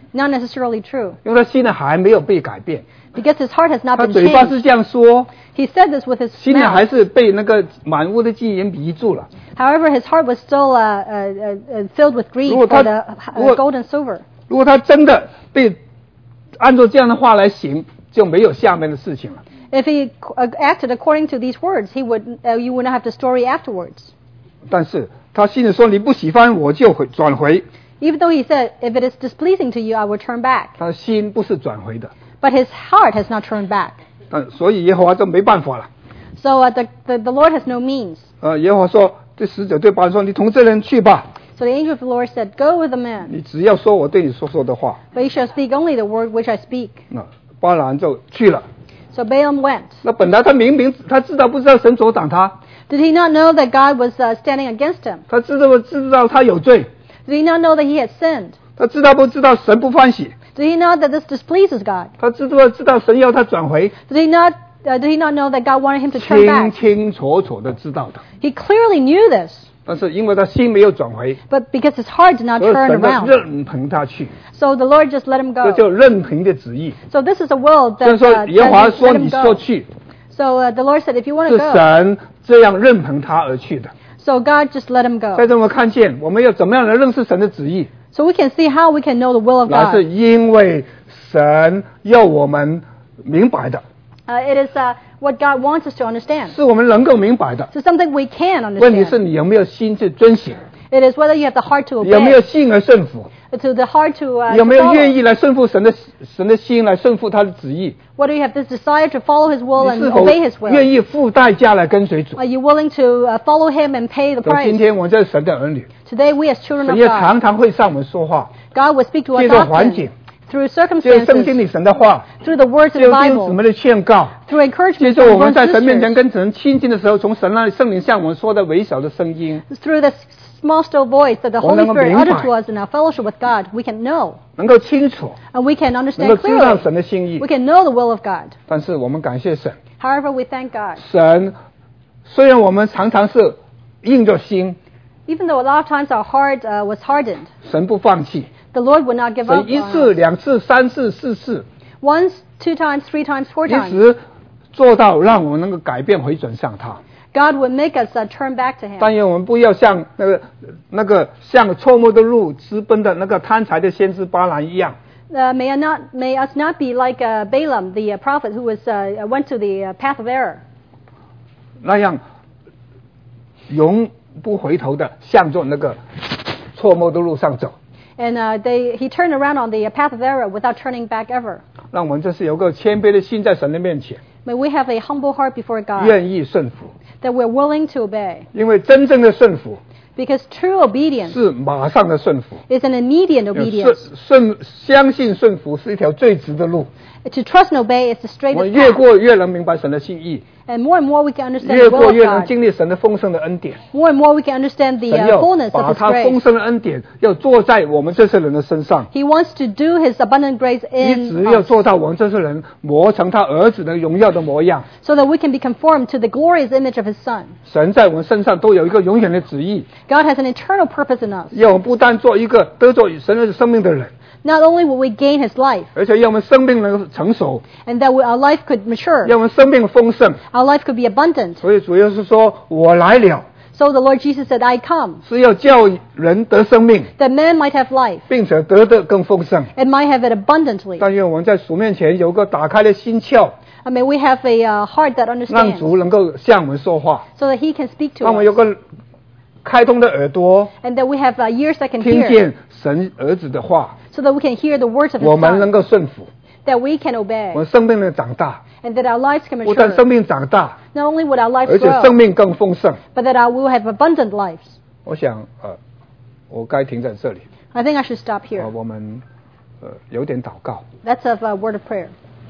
Speaker 2: Not necessarily true.
Speaker 1: 因为他心呢还没有被改变。
Speaker 2: Because his heart has not
Speaker 1: 他
Speaker 2: been
Speaker 1: 嘴巴是
Speaker 2: changed.
Speaker 1: 这样说，
Speaker 2: He said this with his
Speaker 1: 心呢还
Speaker 2: mouth.
Speaker 1: 是被那个满屋的金银迷住了。
Speaker 2: However, his heart was still uh, uh, uh, filled with greed
Speaker 1: 如果
Speaker 2: for
Speaker 1: 他
Speaker 2: the
Speaker 1: 如果
Speaker 2: uh, gold and silver.
Speaker 1: 如果他真的被按照这样的话来行，就没有下面的事情了。
Speaker 2: If he uh, acted according to these words, he would uh, you would not have the story afterwards.
Speaker 1: 但是他心里说你不喜欢我就回转回，
Speaker 2: Even though he said, if it is displeasing to you, I will turn back.
Speaker 1: 他的心不是转回的。
Speaker 2: But his heart has not turned back.
Speaker 1: 但所以耶和华就没办法了。
Speaker 2: So uh, the, the, the Lord has no means.
Speaker 1: 呃，耶和华说，对使者对巴兰说：“你同这人去吧，
Speaker 2: So the angel of the Lord said, Go with the man,
Speaker 1: 你只要说我对你所说的话。
Speaker 2: but you shall speak only the word which I speak. ”
Speaker 1: 那巴兰就去了。
Speaker 2: So Balaam went.
Speaker 1: 那本来他明明他知道不知道神阻挡他，
Speaker 2: Did he not know that God was uh, standing against him?
Speaker 1: 他知道不知道他有罪，
Speaker 2: Did he not know that he had sinned?
Speaker 1: 他知道不知道神不欢喜，
Speaker 2: Did he know that this displeases God?
Speaker 1: 他知道不知道神要他转回，
Speaker 2: Did he not, uh, did he not know that God wanted him to turn
Speaker 1: 清
Speaker 2: back?
Speaker 1: 清楚楚的知道的。
Speaker 2: He clearly knew this,
Speaker 1: 但是因为他心没有转回，
Speaker 2: but because his heart did not
Speaker 1: 所以
Speaker 2: turn
Speaker 1: 神就
Speaker 2: around,
Speaker 1: 任凭他去，
Speaker 2: so the Lord just let him
Speaker 1: 这
Speaker 2: go.
Speaker 1: 就任凭的旨意。
Speaker 2: So this is a will
Speaker 1: 所以
Speaker 2: that
Speaker 1: 说
Speaker 2: uh,
Speaker 1: 耶和华
Speaker 2: says
Speaker 1: 说
Speaker 2: let
Speaker 1: 你
Speaker 2: him
Speaker 1: 说
Speaker 2: go.
Speaker 1: 去，
Speaker 2: So uh, the Lord said, if you want
Speaker 1: 是
Speaker 2: to go,
Speaker 1: 神这样任凭他而去的。
Speaker 2: so God just let him
Speaker 1: 在
Speaker 2: go.
Speaker 1: 这我们看见，我们要怎么样来认识神的旨意？
Speaker 2: So we can see how we can know the will of
Speaker 1: 那是
Speaker 2: God.
Speaker 1: 因为神要我们明白的，
Speaker 2: Uh, it is uh, what God wants us to understand.
Speaker 1: 是我们能够明白的。
Speaker 2: So something we can
Speaker 1: 问题是
Speaker 2: understand.
Speaker 1: 你有没有心去遵行，
Speaker 2: It is whether you have the heart to
Speaker 1: 有没有
Speaker 2: obey,
Speaker 1: 信而顺服，
Speaker 2: to the heart to, uh,
Speaker 1: 有
Speaker 2: to
Speaker 1: 没有愿
Speaker 2: follow.
Speaker 1: 意来顺服神的神的心，来顺服他的旨意？
Speaker 2: Whether you have this desire to follow His will
Speaker 1: 你是
Speaker 2: and
Speaker 1: 否
Speaker 2: obey His will.
Speaker 1: 愿意付代价来跟随主？
Speaker 2: Are you willing to uh, follow Him and pay the
Speaker 1: 所以今
Speaker 2: price?
Speaker 1: 天我们这是神的儿女，
Speaker 2: Today we as children
Speaker 1: 神
Speaker 2: of
Speaker 1: 也
Speaker 2: God,
Speaker 1: 常常会向我们说话，
Speaker 2: God will speak to us
Speaker 1: 借着环境，
Speaker 2: often through
Speaker 1: 借着圣经
Speaker 2: circumstances,
Speaker 1: 里神的话，
Speaker 2: through the words
Speaker 1: 借
Speaker 2: of
Speaker 1: 着
Speaker 2: the
Speaker 1: 弟兄姊
Speaker 2: Bible,
Speaker 1: 妹的劝告，
Speaker 2: through
Speaker 1: 借
Speaker 2: encouragement
Speaker 1: 着
Speaker 2: from
Speaker 1: 我们
Speaker 2: brothers
Speaker 1: 在
Speaker 2: and
Speaker 1: 神面前
Speaker 2: sisters,
Speaker 1: 跟神亲近的时候，从神那里圣灵向我们说的微小的声音，
Speaker 2: through the small still voice that the
Speaker 1: 我们
Speaker 2: Holy
Speaker 1: 能够
Speaker 2: Spirit
Speaker 1: 明白。
Speaker 2: uttered to us in our fellowship with God, we can know
Speaker 1: 能够清楚，
Speaker 2: and we can
Speaker 1: 能
Speaker 2: understand
Speaker 1: 够知道
Speaker 2: clearly.
Speaker 1: 神的心意
Speaker 2: We。can know the will of God.
Speaker 1: 但是我们感谢神，
Speaker 2: However, we thank God.
Speaker 1: 神虽然我们常常是硬着心，
Speaker 2: Even though a lot of times our heart uh, was hardened,
Speaker 1: 神不放弃，
Speaker 2: the Lord would not give up
Speaker 1: 神一
Speaker 2: on
Speaker 1: 次、
Speaker 2: us.
Speaker 1: 两次、三次、四次，
Speaker 2: Once, two times, three times, four
Speaker 1: 一
Speaker 2: times.
Speaker 1: 直做到让我们能够改变回转向他。
Speaker 2: God would make us uh, turn back to Him.
Speaker 1: 但愿我们不要像那个那个像错误的路直奔的那个贪财的先知巴兰一样，
Speaker 2: Uh, may, I not, may us not be like uh, Balaam, the uh, prophet who was, uh, went to the uh, path of error.
Speaker 1: 那样永不回头的向着那个错误的路上走。
Speaker 2: And uh, they, he turned around on the uh, path of error without turning back ever.
Speaker 1: 让我们这是有个谦卑的心在神的面前，
Speaker 2: May we have a humble heart before God,
Speaker 1: 愿意顺服，
Speaker 2: that we're willing to obey.
Speaker 1: 因为真正的顺服
Speaker 2: Because true obedience
Speaker 1: 是马上的顺服。
Speaker 2: is an immediate
Speaker 1: 顺
Speaker 2: obedience.
Speaker 1: 顺相信顺服是一条最直的路，
Speaker 2: To trust and obey is the
Speaker 1: 我
Speaker 2: straightest
Speaker 1: 越
Speaker 2: path.
Speaker 1: 过越能明白神的心意，
Speaker 2: And more and more we can understand
Speaker 1: 越
Speaker 2: the
Speaker 1: 过
Speaker 2: will
Speaker 1: 越
Speaker 2: of
Speaker 1: 能
Speaker 2: God.
Speaker 1: 经历神的丰盛的恩典。
Speaker 2: More and more we can understand the
Speaker 1: 神
Speaker 2: uh,
Speaker 1: 要
Speaker 2: fullness of
Speaker 1: 把
Speaker 2: His
Speaker 1: 他丰
Speaker 2: grace.
Speaker 1: 盛的恩典要做在我们这些人的身上，
Speaker 2: He wants to do His abundant grace
Speaker 1: 一
Speaker 2: in
Speaker 1: 直要
Speaker 2: us,
Speaker 1: 做到我们这些人磨成他儿子的荣耀的模样。
Speaker 2: so that we can be conformed to the glorious image of His Son.
Speaker 1: 神在我们身上都有一个永远的旨意，
Speaker 2: God has an eternal purpose in us.
Speaker 1: 要我们不但做一个得着神的生命的人，
Speaker 2: Not only will we gain His life,
Speaker 1: 而且要我们生命能够成熟，
Speaker 2: and that we, our life could mature,
Speaker 1: 要我们生命丰盛。
Speaker 2: our life could be abundant.
Speaker 1: 所以主要是说，我来了
Speaker 2: So the Lord Jesus said, I come,
Speaker 1: 是要叫人得生命，
Speaker 2: that man might have life,
Speaker 1: 并且得的更丰盛。
Speaker 2: and might have it abundantly.
Speaker 1: 但愿我们在主面前有个打开的心窍，
Speaker 2: And may we have a uh, heart that
Speaker 1: 让
Speaker 2: understands,
Speaker 1: 主能够向我们说话，
Speaker 2: so that He can speak to
Speaker 1: 让我们有
Speaker 2: us,
Speaker 1: 个开通的耳朵，
Speaker 2: and that we have uh, ears that can
Speaker 1: 听
Speaker 2: hear,
Speaker 1: 见神儿子的话，
Speaker 2: so that we can hear the words of
Speaker 1: 我
Speaker 2: His
Speaker 1: 们能
Speaker 2: Son,
Speaker 1: 够顺服，
Speaker 2: that we can
Speaker 1: 我
Speaker 2: obey,
Speaker 1: 们生命能长大。
Speaker 2: and that our lives can
Speaker 1: 不但
Speaker 2: mature.
Speaker 1: 生命长大，
Speaker 2: Not only would our lives
Speaker 1: 而且
Speaker 2: grow,
Speaker 1: 生命更丰盛。
Speaker 2: but that our, we will have abundant lives.
Speaker 1: 我想，呃，我该停在这里。
Speaker 2: I think I should stop
Speaker 1: 呃，
Speaker 2: here.
Speaker 1: 我们呃有点祷告。
Speaker 2: That's a uh, word of prayer.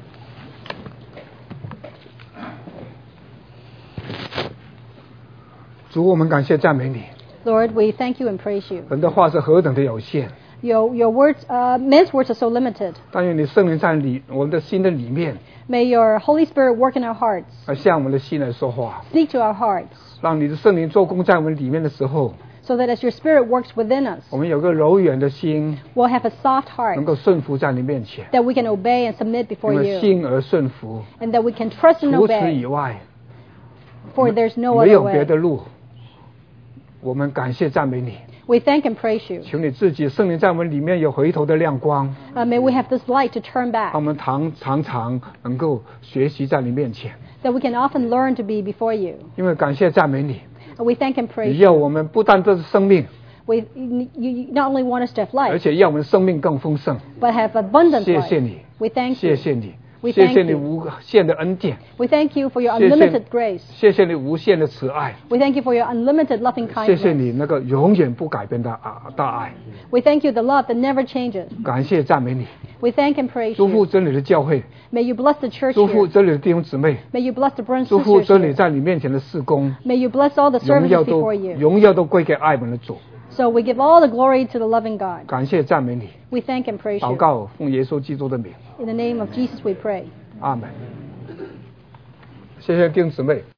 Speaker 1: 主，我们感谢赞美你，
Speaker 2: Lord, we thank you and praise you.
Speaker 1: 神的话是何等的有限，
Speaker 2: Your, your words, uh, men's words are so limited.
Speaker 1: 但愿你圣灵在里我们的心的里面，
Speaker 2: May your Holy Spirit work in our hearts,
Speaker 1: 而向我们的心来说话，
Speaker 2: speak to our hearts,
Speaker 1: 让你的圣灵做工在我们里面的时候，
Speaker 2: so So that as your Spirit works within us,
Speaker 1: 我们有个柔软的心，
Speaker 2: we'll have a soft
Speaker 1: 能
Speaker 2: heart
Speaker 1: 够顺服在你面前，
Speaker 2: that we can obey and submit
Speaker 1: 因
Speaker 2: before
Speaker 1: 为
Speaker 2: you,
Speaker 1: 信而顺服。
Speaker 2: and that we can trust and
Speaker 1: 除此以
Speaker 2: obey,
Speaker 1: 外，
Speaker 2: for there's no
Speaker 1: 没
Speaker 2: other
Speaker 1: 有别的
Speaker 2: way.
Speaker 1: 路。我们感谢赞美你，
Speaker 2: We thank and praise you.
Speaker 1: 求你自己圣灵在我们里面有回头的亮光，
Speaker 2: Uh, may we have this light to turn
Speaker 1: 让
Speaker 2: back,
Speaker 1: 我们常常常能够学习在你面前。
Speaker 2: that we can often learn to be before you.
Speaker 1: 因为感谢赞美你，
Speaker 2: And we thank and
Speaker 1: 你
Speaker 2: praise
Speaker 1: 要
Speaker 2: you.
Speaker 1: 我们不但这是生命，
Speaker 2: We, you, you not only want us to have
Speaker 1: 而
Speaker 2: life,
Speaker 1: 且要我们生命更丰盛。
Speaker 2: but have abundant
Speaker 1: 谢谢
Speaker 2: life.
Speaker 1: 你，
Speaker 2: We thank
Speaker 1: 谢
Speaker 2: you.
Speaker 1: 谢你，
Speaker 2: We
Speaker 1: 谢
Speaker 2: thank
Speaker 1: 谢你
Speaker 2: you.
Speaker 1: 无限的恩典，
Speaker 2: We thank you for your
Speaker 1: 谢谢
Speaker 2: unlimited grace.
Speaker 1: 谢谢你无限的慈爱，
Speaker 2: We thank you for your unlimited loving
Speaker 1: 谢谢
Speaker 2: kindness.
Speaker 1: 你那个永远不改变的啊大爱。
Speaker 2: We thank you the love that never changes.
Speaker 1: 感谢赞美你，
Speaker 2: We thank and praise
Speaker 1: 祝福
Speaker 2: you.
Speaker 1: 真理的教会，
Speaker 2: May you bless the church
Speaker 1: 祝福
Speaker 2: here.
Speaker 1: 真理的弟兄姊妹，
Speaker 2: May you bless the brothers
Speaker 1: 祝
Speaker 2: and
Speaker 1: 福
Speaker 2: sisters
Speaker 1: 真理
Speaker 2: here.
Speaker 1: 在你面前的事工，
Speaker 2: May you bless all the
Speaker 1: 荣耀
Speaker 2: services
Speaker 1: 都
Speaker 2: before you.
Speaker 1: 荣耀都归给爱我们的主。
Speaker 2: So we give all the glory to the loving God.
Speaker 1: 感谢赞美你，
Speaker 2: We thank and praise
Speaker 1: 祷
Speaker 2: you.
Speaker 1: 告奉耶稣基督的名，
Speaker 2: In the name of Jesus we pray.
Speaker 1: 阿门。谢谢弟兄姊妹。